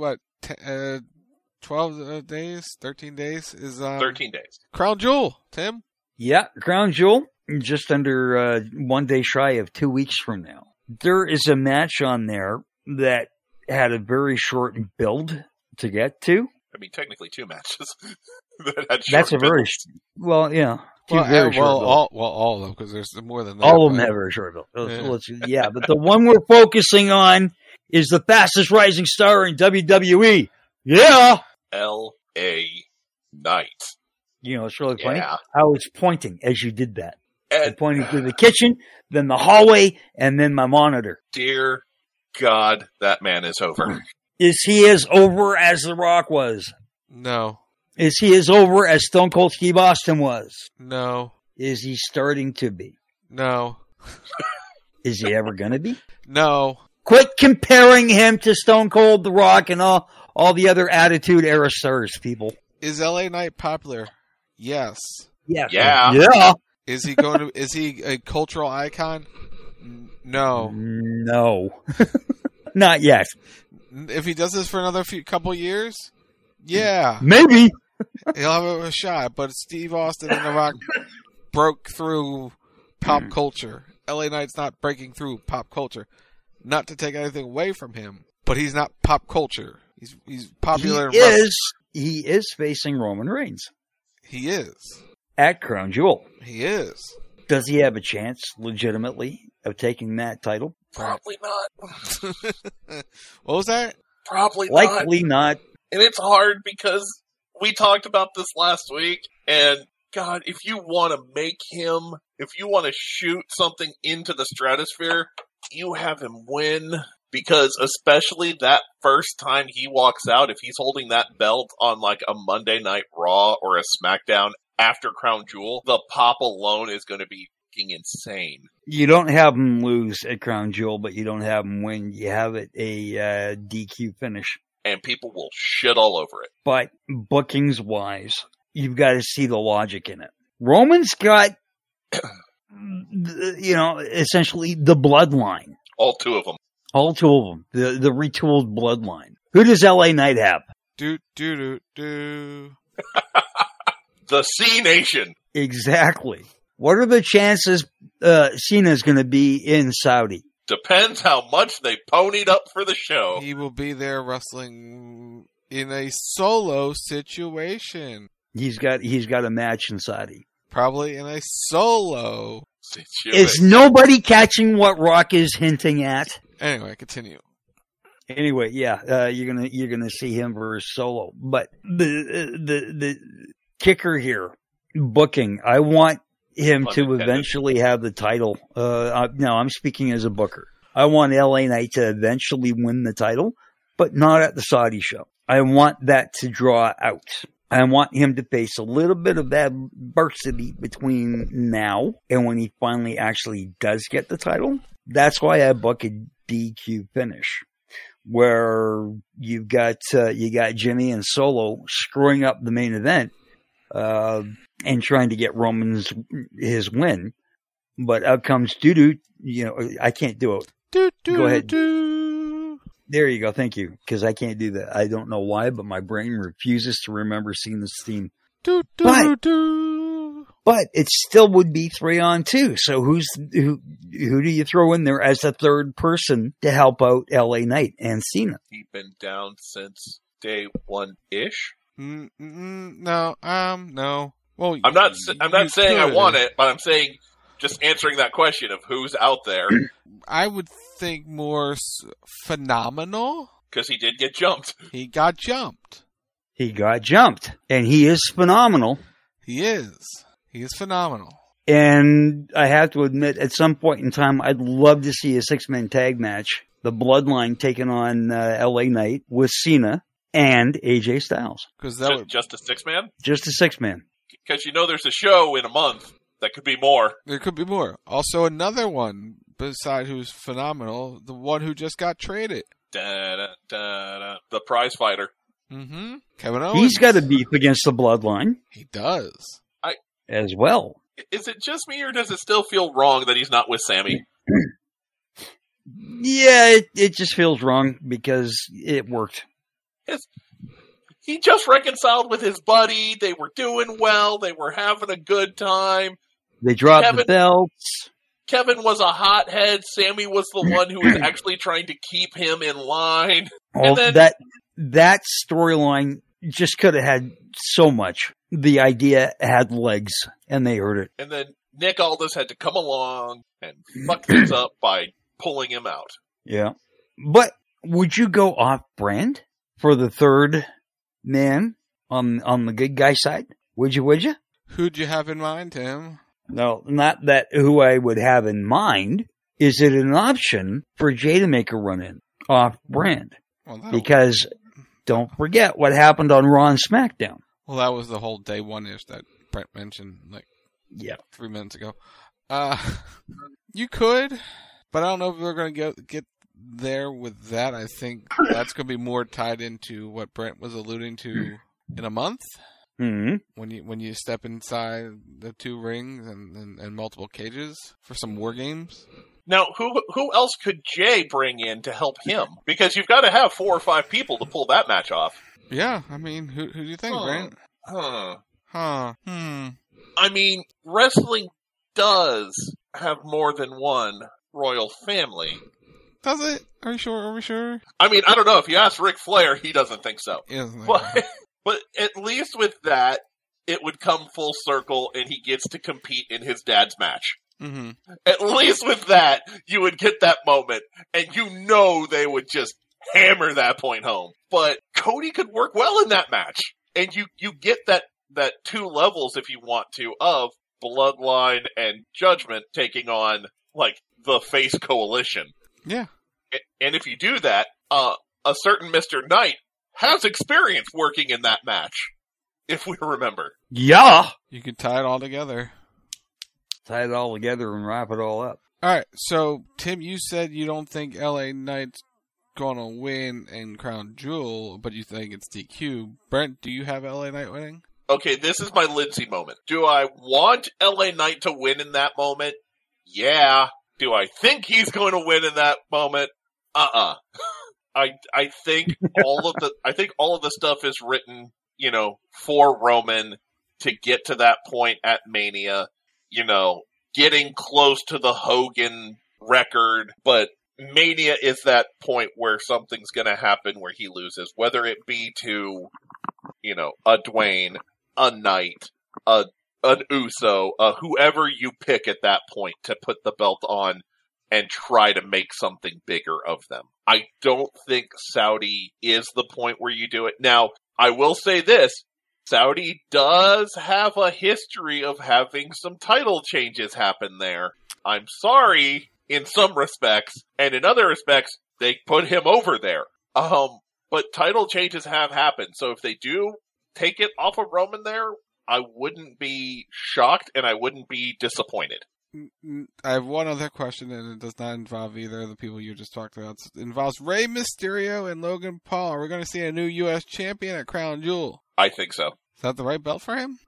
12 days, 13 days is 13 days. Crown Jewel, Tim. Yeah, Crown Jewel, just under 1 day shy of 2 weeks from now. There is a match on there that had a very short build to get to. I mean, technically 2 matches. That's a very well, yeah. All of them, because there's more than that. All of them have very short build. Yeah, but the one we're focusing on is the fastest rising star in WWE. Yeah, L.A. Knight. You know, it's really funny. Yeah. I was pointing as you did that. I pointed to the kitchen, then the hallway, and then my monitor. Dear God, that man is over. Is he as over as The Rock was? No. Is he as over as Stone Cold Steve Austin was? No. Is he starting to be? No. Is he ever going to be? No. Quit comparing him to Stone Cold, The Rock, and all the other Attitude Era stars, people. Is LA Knight popular? Yes. Yeah. Yeah. Is he is he a cultural icon? No. No. Not yet. If he does this for another couple years, yeah. Maybe. He'll have a shot, but Steve Austin and The Rock broke through pop culture. LA Knight's not breaking through pop culture. Not to take anything away from him, but he's not pop culture. He's popular. He is facing Roman Reigns. He is. At Crown Jewel. He is. Does he have a chance, legitimately, of taking that title? Probably not. What was that? Probably not. Likely not. And it's hard because we talked about this last week, and God, if you want to shoot something into the stratosphere, you have him win. Because especially that first time he walks out, if he's holding that belt on like a Monday Night Raw or a SmackDown after Crown Jewel, the pop alone is going to be fucking insane. You don't have him lose at Crown Jewel, but you don't have him win. You have it a DQ finish. And people will shit all over it. But bookings-wise, you've got to see the logic in it. Roman's got, essentially the bloodline. All 2 of them. All 2 of them. The retooled bloodline. Who does LA Knight have? The C Nation. Exactly. What are the chances Cena's going to be in Saudi? Depends how much they ponied up for the show. He will be there wrestling in a solo situation. He's got a match in Saudi. Probably in a solo situation. Is nobody catching what Rock is hinting at? Anyway, continue. Anyway, yeah, you're gonna see him versus Solo, but the kicker here, booking. I want him to eventually have the title. No, I'm speaking as a booker. I want LA Knight to eventually win the title, but not at the Saudi show. I want that to draw out. I want him to face a little bit of adversity between now and when he finally actually does get the title. That's why I book a DQ finish, where you got Jimmy and Solo screwing up the main event, and trying to get Roman's his win, but out comes Doo-Doo. I can't do it. Go ahead. There you go. Thank you. Because I can't do that. I don't know why, but my brain refuses to remember seeing this theme. But it still would be 3-on-2. So who do you throw in there as the third person to help out LA Knight and Cena? He's been down since day one-ish. No. Well, I'm not saying I want it, but I'm saying just answering that question of who's out there. I would think more Phenomenal. Because he did get jumped. He got jumped. And he is phenomenal. He is phenomenal. And I have to admit, at some point in time, I'd love to see a 6-man tag match. The Bloodline taking on LA Knight with Cena and AJ Styles. Because just a 6-man? Just a 6-man. Because there's a show in a month that could be more. There could be more. Also, another one beside who's phenomenal, the one who just got traded. The prize fighter. Mm-hmm. Kevin Owens. He's got a beef against the Bloodline. He does. As well. Is it just me, or does it still feel wrong that he's not with Sammy? Yeah, it just feels wrong because it worked. He just reconciled with his buddy. They were doing well. They were having a good time. They dropped the belts. Kevin was a hothead. Sammy was the one who was actually trying to keep him in line. Oh, and then, that storyline just could have had so much. The idea had legs, and they heard it. And then Nick Aldis had to come along and fuck things up by pulling him out. Yeah. But would you go off-brand for the third man on the good guy side? Would you? Who'd you have in mind, Tim? No, not that who I would have in mind. Is it an option for Jay to make a run-in off-brand? Because don't forget what happened on Raw and SmackDown. Well, that was the whole day one-ish that Brent mentioned 3 minutes ago. You could, but I don't know if we're going to get there with that. I think that's going to be more tied into what Brent was alluding to in a month. Mm-hmm. When you step inside the 2 rings and multiple cages for some war games. Now, who else could Jay bring in to help him? Because you've got to have 4 or 5 people to pull that match off. Yeah, I mean, who do you think, Brent? I mean, wrestling does have more than one royal family. Does it? Are we sure? I mean, I don't know. If you ask Ric Flair, he doesn't think so. But at least with that, it would come full circle and he gets to compete in his dad's match. Mm-hmm. At least with that, you would get that moment, and they would just hammer that point home. But Cody could work well in that match, and you get that 2 levels, if you want to, of Bloodline and Judgment taking on the face coalition. Yeah, and if you do that, a certain Mr. Knight has experience working in that match, if we remember. Yeah, you could tie it all together. Tie it all together and wrap it all up. All right, so Tim, you said you don't think LA Knight's gonna win and Crown Jewel, but you think it's DQ. Brent, do you have LA Knight winning? Okay, this is my Lindsay moment. Do I want LA Knight to win in that moment? Yeah. Do I think he's going to win in that moment? I think all of the stuff is written, for Roman to get to that point at Mania. Getting close to the Hogan record, but Mania is that point where something's going to happen where he loses, whether it be to, a Dwayne, a Knight, an Uso, whoever you pick at that point to put the belt on and try to make something bigger of them. I don't think Saudi is the point where you do it. Now, I will say this. Saudi does have a history of having some title changes happen there. I'm sorry, in some respects, and in other respects, they put him over there. But title changes have happened, so if they do take it off of Roman there, I wouldn't be shocked and I wouldn't be disappointed. I have one other question, and it does not involve either of the people you just talked about. It involves Rey Mysterio and Logan Paul. Are we going to see a new U.S. champion at Crown Jewel? I think so. Is that the right belt for him?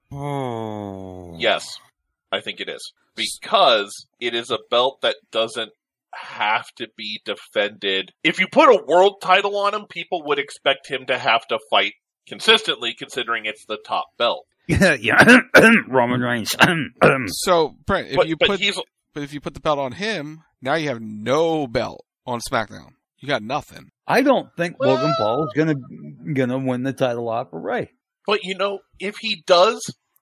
Oh. Yes, I think it is. Because it is a belt that doesn't have to be defended. If you put a world title on him, people would expect him to have to fight consistently, considering it's the top belt. Yeah. Roman Reigns. So, Brent, if you put the belt on him, now you have no belt on SmackDown. You got nothing. I don't think Logan Paul is gonna win the title off of Ray. But if he does,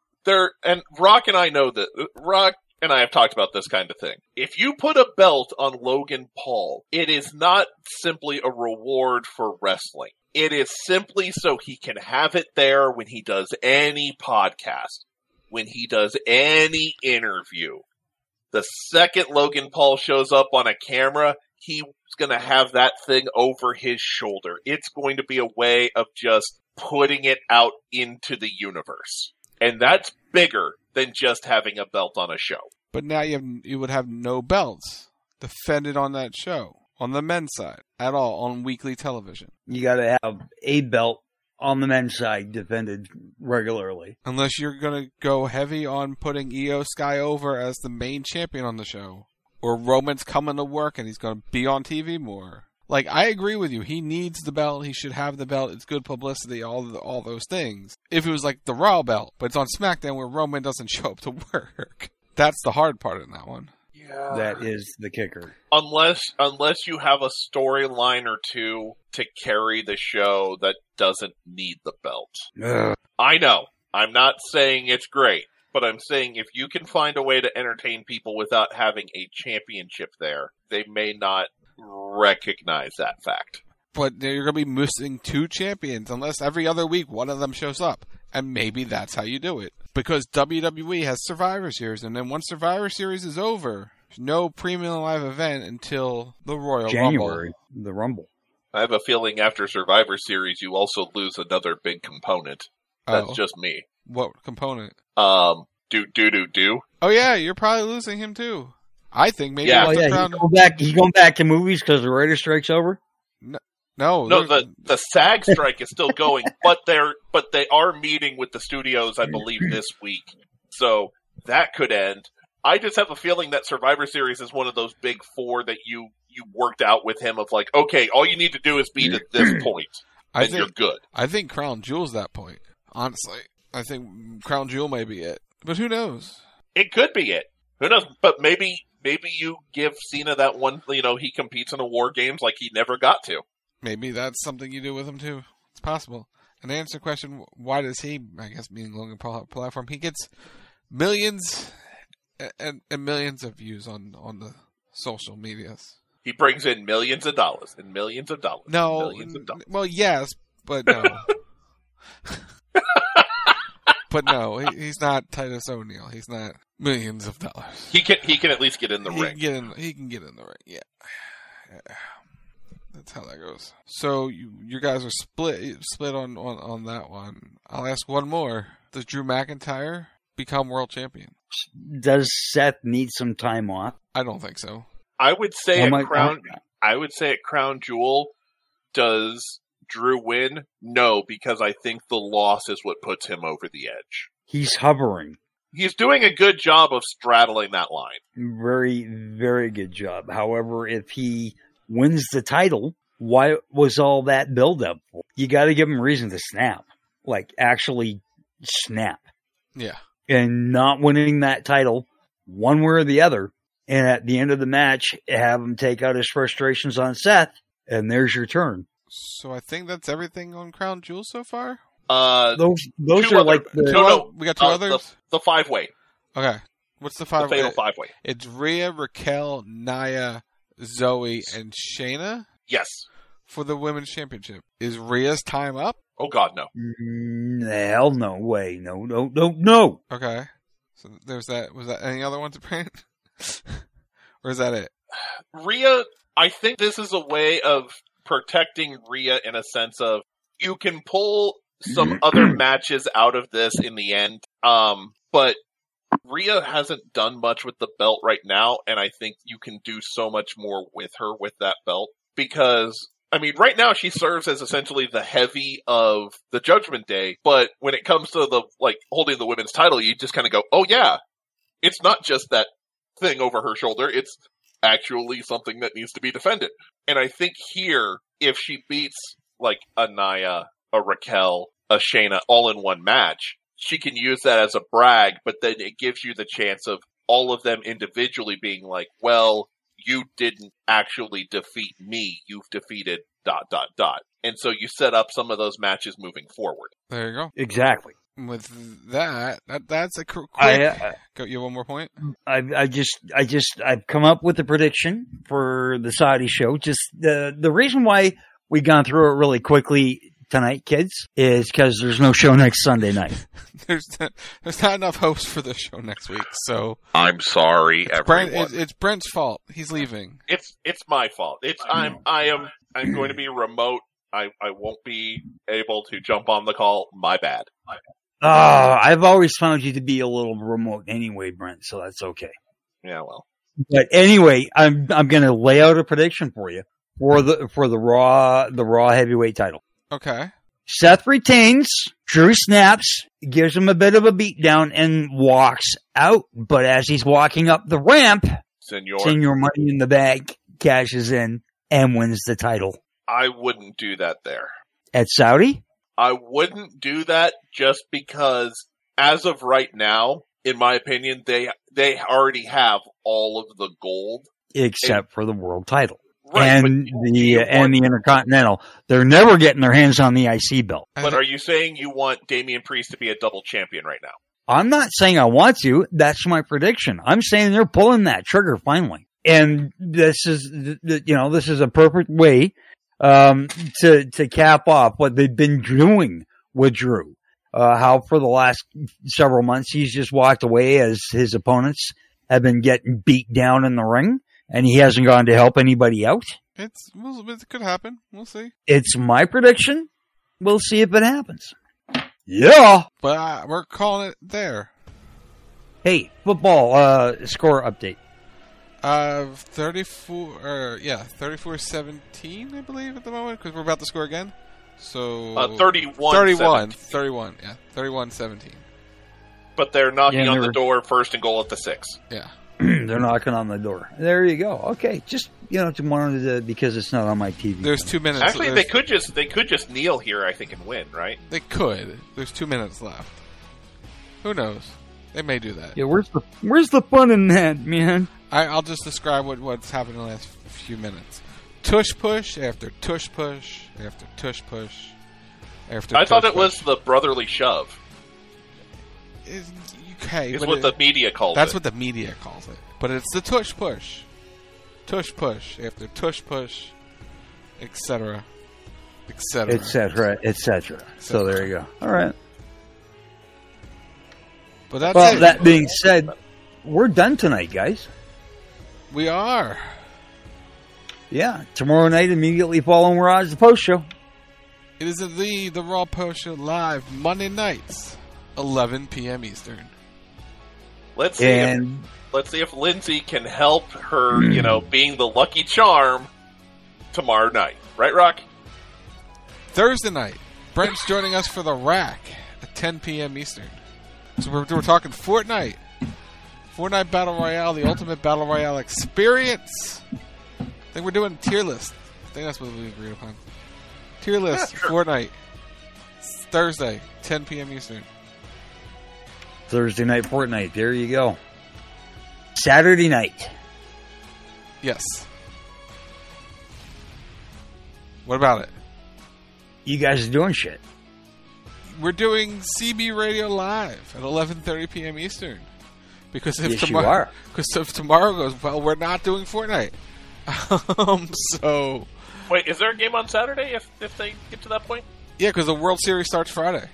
and Rock and I know that Rock and I have talked about this kind of thing. If you put a belt on Logan Paul, it is not simply a reward for wrestling. It is simply so he can have it there when he does any podcast, when he does any interview. The second Logan Paul shows up on a camera, he's going to have that thing over his shoulder. It's going to be a way of just putting it out into the universe. And that's bigger than just having a belt on a show. But now you would have no belts defended on that show, on the men's side, at all, on weekly television. You got to have a belt on the men's side defended regularly. Unless you're going to go heavy on putting Io Sky over as the main champion on the show. Or Roman's coming to work and he's going to be on TV more. Like, I agree with you. He needs the belt. He should have the belt. It's good publicity, all those things. If it was like the Raw belt, but it's on SmackDown where Roman doesn't show up to work. That's the hard part in that one. Yeah. That is the kicker. Unless you have a storyline or two to carry the show that doesn't need the belt. I know. I'm not saying it's great, but I'm saying if you can find a way to entertain people without having a championship there, they may not recognize that fact. But you're going to be missing two champions unless every other week one of them shows up. And maybe that's how you do it. Because WWE has Survivor Series, and then once Survivor Series is over, no premium live event until the Royal January, Rumble. The Rumble. I have a feeling after Survivor Series, you also lose another big component. That's just me. What component? Do. Oh yeah, you're probably losing him too. I think maybe. Yeah, he's going back to movies because the Raiders strike's over. No, the SAG strike is still going, but they are meeting with the studios, I believe, this week. So that could end. I just have a feeling that Survivor Series is one of those big four that you worked out with him of like, okay, all you need to do is beat at this point, and you're good. I think Crown Jewel's that point, honestly. I think Crown Jewel may be it. But who knows? It could be it. Who knows? But maybe you give Cena that one, he competes in a War Games like he never got to. Maybe that's something you do with him, too. It's possible. And to answer the question, why does he, I guess, meaning Logan Paul, have a platform? He gets millions and millions of views on the social medias. He brings in millions of dollars and millions of dollars. No. Millions of dollars. Well, yes, but no. But no, he's not Titus O'Neil. He's not millions of dollars. He can at least get in the ring. He can get in the ring, yeah. That's how that goes. So you guys are split on that one. I'll ask one more. Does Drew McIntyre become world champion? Does Seth need some time off? I don't think so. I would say at Crown Jewel, does Drew win? No, because I think the loss is what puts him over the edge. He's hovering. He's doing a good job of straddling that line. Very, very good job. However, if he wins the title, why was all that build-up for? You got to give him reason to snap. Like, actually snap. Yeah. And not winning that title, one way or the other, and at the end of the match, have him take out his frustrations on Seth, and there's your turn. So I think that's everything on Crown Jewel so far? Those are like the... we got two others? The five-way. Okay. What's the five-way? The fatal five-way. It's Rhea, Raquel, Nia, Zoe, and Shayna? Yes. For the Women's Championship. Is Rhea's time up? Oh, God, no. Hell no way. No. Okay. So there's that. Was that any other ones, Brand? Or is that it? Rhea, I think this is a way of protecting Rhea in a sense of you can pull some other matches out of this in the end, but Rhea hasn't done much with the belt right now, and I think you can do so much more with her with that belt. Because, I mean, right now she serves as essentially the heavy of the Judgment Day, but when it comes to the, like, holding the women's title, you just kind of go, oh yeah, it's not just that thing over her shoulder, it's actually something that needs to be defended. And I think here, if she beats, like, a Nia, a Raquel, a Shayna all in one match, she can use that as a brag, but then it gives you the chance of all of them individually being like, well, you didn't actually defeat me, you've defeated ... And so you set up some of those matches moving forward. There you go. Exactly. With that's a quick. Got you one more point? I've come up with a prediction for the Saudi show. Just the reason why we've gone through it really quickly tonight, kids, is because there's no show next Sunday night. there's not enough hosts for the show next week, so I'm sorry, everyone. It's Brent's fault. He's leaving. It's my fault. I'm going to be remote. I won't be able to jump on the call. My bad. I've always found you to be a little remote anyway, Brent, so that's okay. Yeah, well. But anyway, I'm going to lay out a prediction for you for the Raw heavyweight title. Okay. Seth retains, Drew snaps, gives him a bit of a beatdown, and walks out. But as he's walking up the ramp, Senor Money in the Bag cashes in and wins the title. I wouldn't do that there. At Saudi? I wouldn't do that just because, as of right now, in my opinion, they already have all of the gold. Except for the world title. Right, and the Intercontinental. They're never getting their hands on the IC belt. But are you saying you want Damian Priest to be a double champion right now? I'm not saying I want to. That's my prediction. I'm saying they're pulling that trigger finally. And this is a perfect way to cap off what they've been doing with Drew. How for the last several months he's just walked away as his opponents have been getting beat down in the ring. And he hasn't gone to help anybody out. It could happen. We'll see. It's my prediction. We'll see if it happens. Yeah. But we're calling it there. Hey, football score update. 34-17, I believe, at the moment, because we're about to score again. So 31-17. Yeah, 31-17. But they're knocking on the door, first and goal at the 6. Yeah. They're knocking on the door. There you go. Okay, just tomorrow because it's not on my TV. There's 2 minutes. Actually, they could just kneel here, I think, and win, right? They could. There's 2 minutes left. Who knows? They may do that. Yeah, where's the fun in that, man? I'll just describe what's happened in the last few minutes. Tush push after tush push after tush push after. I thought it was the brotherly shove. Okay, it's what the media calls it. That's what the media calls it. But it's the tush push. Tush push after tush push, etc. etc. etc. etc. So there you go. All right. But that's well, that being said, we're done tonight, guys. We are. Yeah, tomorrow night, immediately following Raw's the post show. It is the Raw post show live Monday nights, 11 p.m. Eastern. Let's see if Lindsay can help her, being the lucky charm tomorrow night. Right, Rock? Thursday night, Brent's joining us for the Rack at 10 p.m. Eastern. So we're talking Fortnite. Fortnite Battle Royale, the ultimate Battle Royale experience. I think we're doing tier list. I think that's what we agreed upon. Tier list, sure. Fortnite. It's Thursday, 10 p.m. Eastern. Thursday night Fortnite. There you go. Saturday night. Yes. What about it? You guys are doing shit. We're doing CB Radio Live at 11:30 p.m. Eastern. Because if tomorrow goes well, we're not doing Fortnite. So wait, is there a game on Saturday if they get to that point? Yeah, because the World Series starts Friday.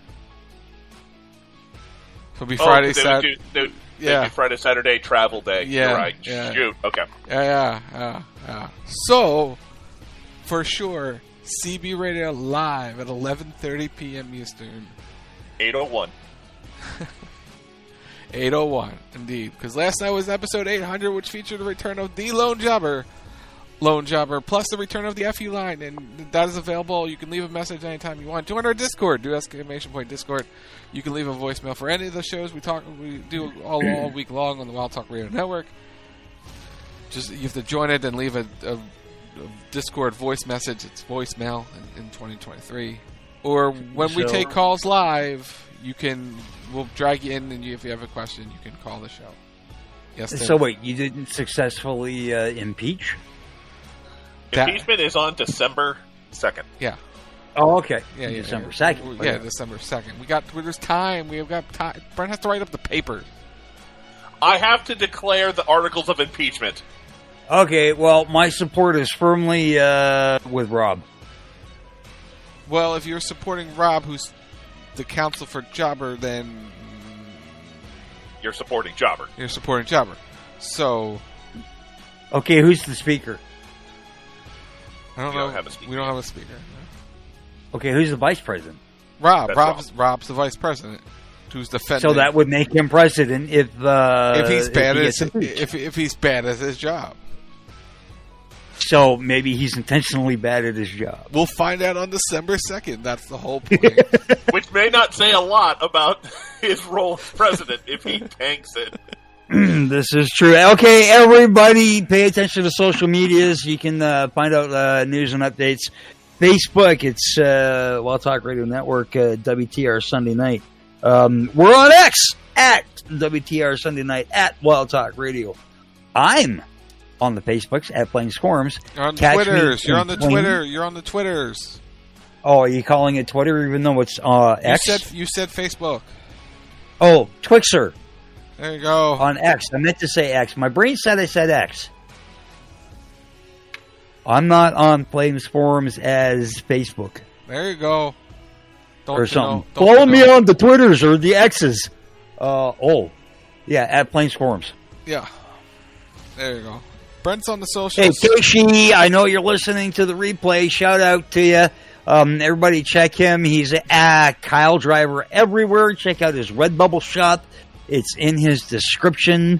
So it'll be Friday, Saturday. Yeah, Friday, Saturday, travel day. Yeah, you're right. Yeah. Shoot, okay. Yeah. So, for sure, CB Radio Live at 11:30 p.m. Eastern. 8:01. 801, indeed. Because last night was episode 800, which featured the return of the Lone Jobber, plus the return of the FU line, and that is available. You can leave a message anytime you want. Join our Discord, do exclamation point Discord. You can leave a voicemail for any of the shows we do all week long on the Wild Talk Radio Network. Just you have to join it and leave a Discord voice message. It's voicemail in 2023. Or when we take calls live, we'll drag you in, and if you have a question, you can call the show. Yes. Tim? So wait, you didn't successfully impeach? Impeachment is on December 2nd. Yeah. Oh, okay. Yeah, December 2nd. Yeah, December 2nd. There's time. We've got time. Brent has to write up the papers. I have to declare the articles of impeachment. Okay, well, my support is firmly with Rob. Well, if you're supporting Rob, who's the counsel for Jobber, then you're supporting Jobber. You're supporting Jobber. So, okay, who's the speaker? I don't know. We don't have a speaker. No. Okay, who's the vice president? Rob. Rob's the vice president. Who's defending? So that would make him president if he's bad if he's bad at his job. So maybe he's intentionally bad at his job. We'll find out on December 2nd. That's the whole point. Which may not say a lot about his role as president if he tanks it. This is true. Okay, everybody pay attention to social medias. You can find out news and updates. Facebook, it's Wild Talk Radio Network, WTR Sunday Night. We're on X at WTR Sunday Night at Wild Talk Radio. I'm on the Facebooks at Playing Squirms. You're on the Twitters. You're on the Twitter. You're on the Twitters. Oh, are you calling it Twitter even though it's X? You said Facebook. Oh, Twixer. There you go. On X. I meant to say X. My brain said I said X. I'm not on Flames forums as Facebook. There you go. Or something. Follow me on the Twitters or the X's. Yeah, at Flames forums. Yeah. There you go. Brent's on the socials. Hey, Casey, I know you're listening to the replay. Shout out to you. Everybody check him. He's at Kyle Driver everywhere. Check out his Redbubble shop. It's in his description.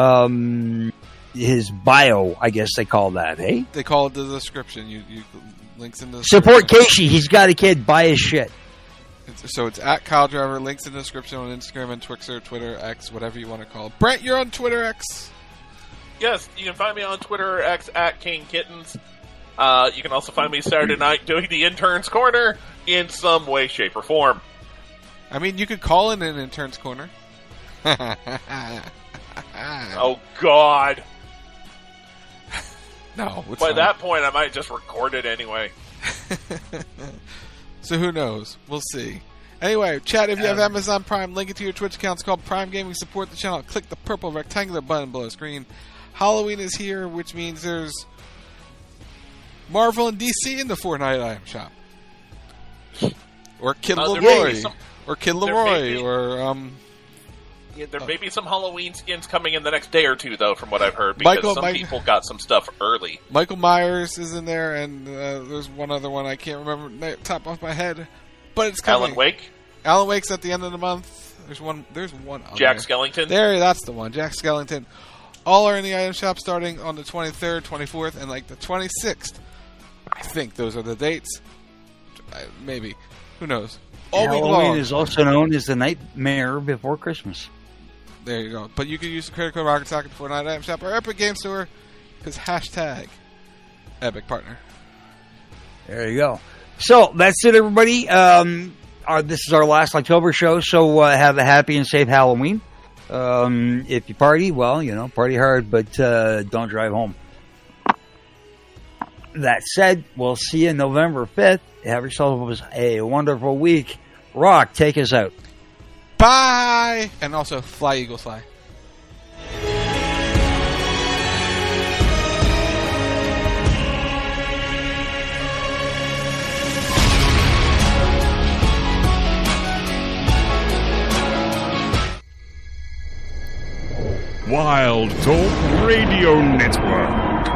His bio, I guess they call that, hey? They call it the description. You links in the Support Casey. He's got a kid. Buy his shit. So it's at Kyle Driver. Links in the description on Instagram and Twixer, Twitter, X, whatever you want to call it. Brent, you're on Twitter, X. Yes, you can find me on Twitter, X, at King Kittens. You can also find me Saturday night doing the Intern's Corner in some way, shape, or form. I mean, you could call in an Intern's Corner. Oh, God. No. By that point, I might just record it anyway. So who knows? We'll see. Anyway, chat, if you have Amazon Prime, link it to your Twitch account. It's called Prime Gaming. Support the channel. Click the purple rectangular button below the screen. Halloween is here, which means there's Marvel and DC in the Fortnite item shop. Or Kid Leroy. Or Kid Leroy. There may be some Halloween skins coming in the next day or two, though, from what I've heard, because some people got some stuff early. Michael Myers is in there, and there's one other one I can't remember top of my head, but it's coming. Alan Wake? Alan Wake's at the end of the month. There's one Jack Skellington? That's the one. Jack Skellington. All are in the item shop starting on the 23rd, 24th, and like the 26th. I think those are the dates. Maybe. Who knows? All week long. Halloween is also known as the Nightmare Before Christmas. There you go. But you can use the credit code Rocket Socket for Fortnite item shop or Epic Game Store because hashtag Epic Partner. There you go. So that's it, everybody. This is our last October show, so have a happy and safe Halloween. If you party, well, party hard, but don't drive home. That said, we'll see you November 5th. Have yourselves a wonderful week. Rock, take us out. Bye! And also, fly, Eagles, fly. Wild Talk Radio Network.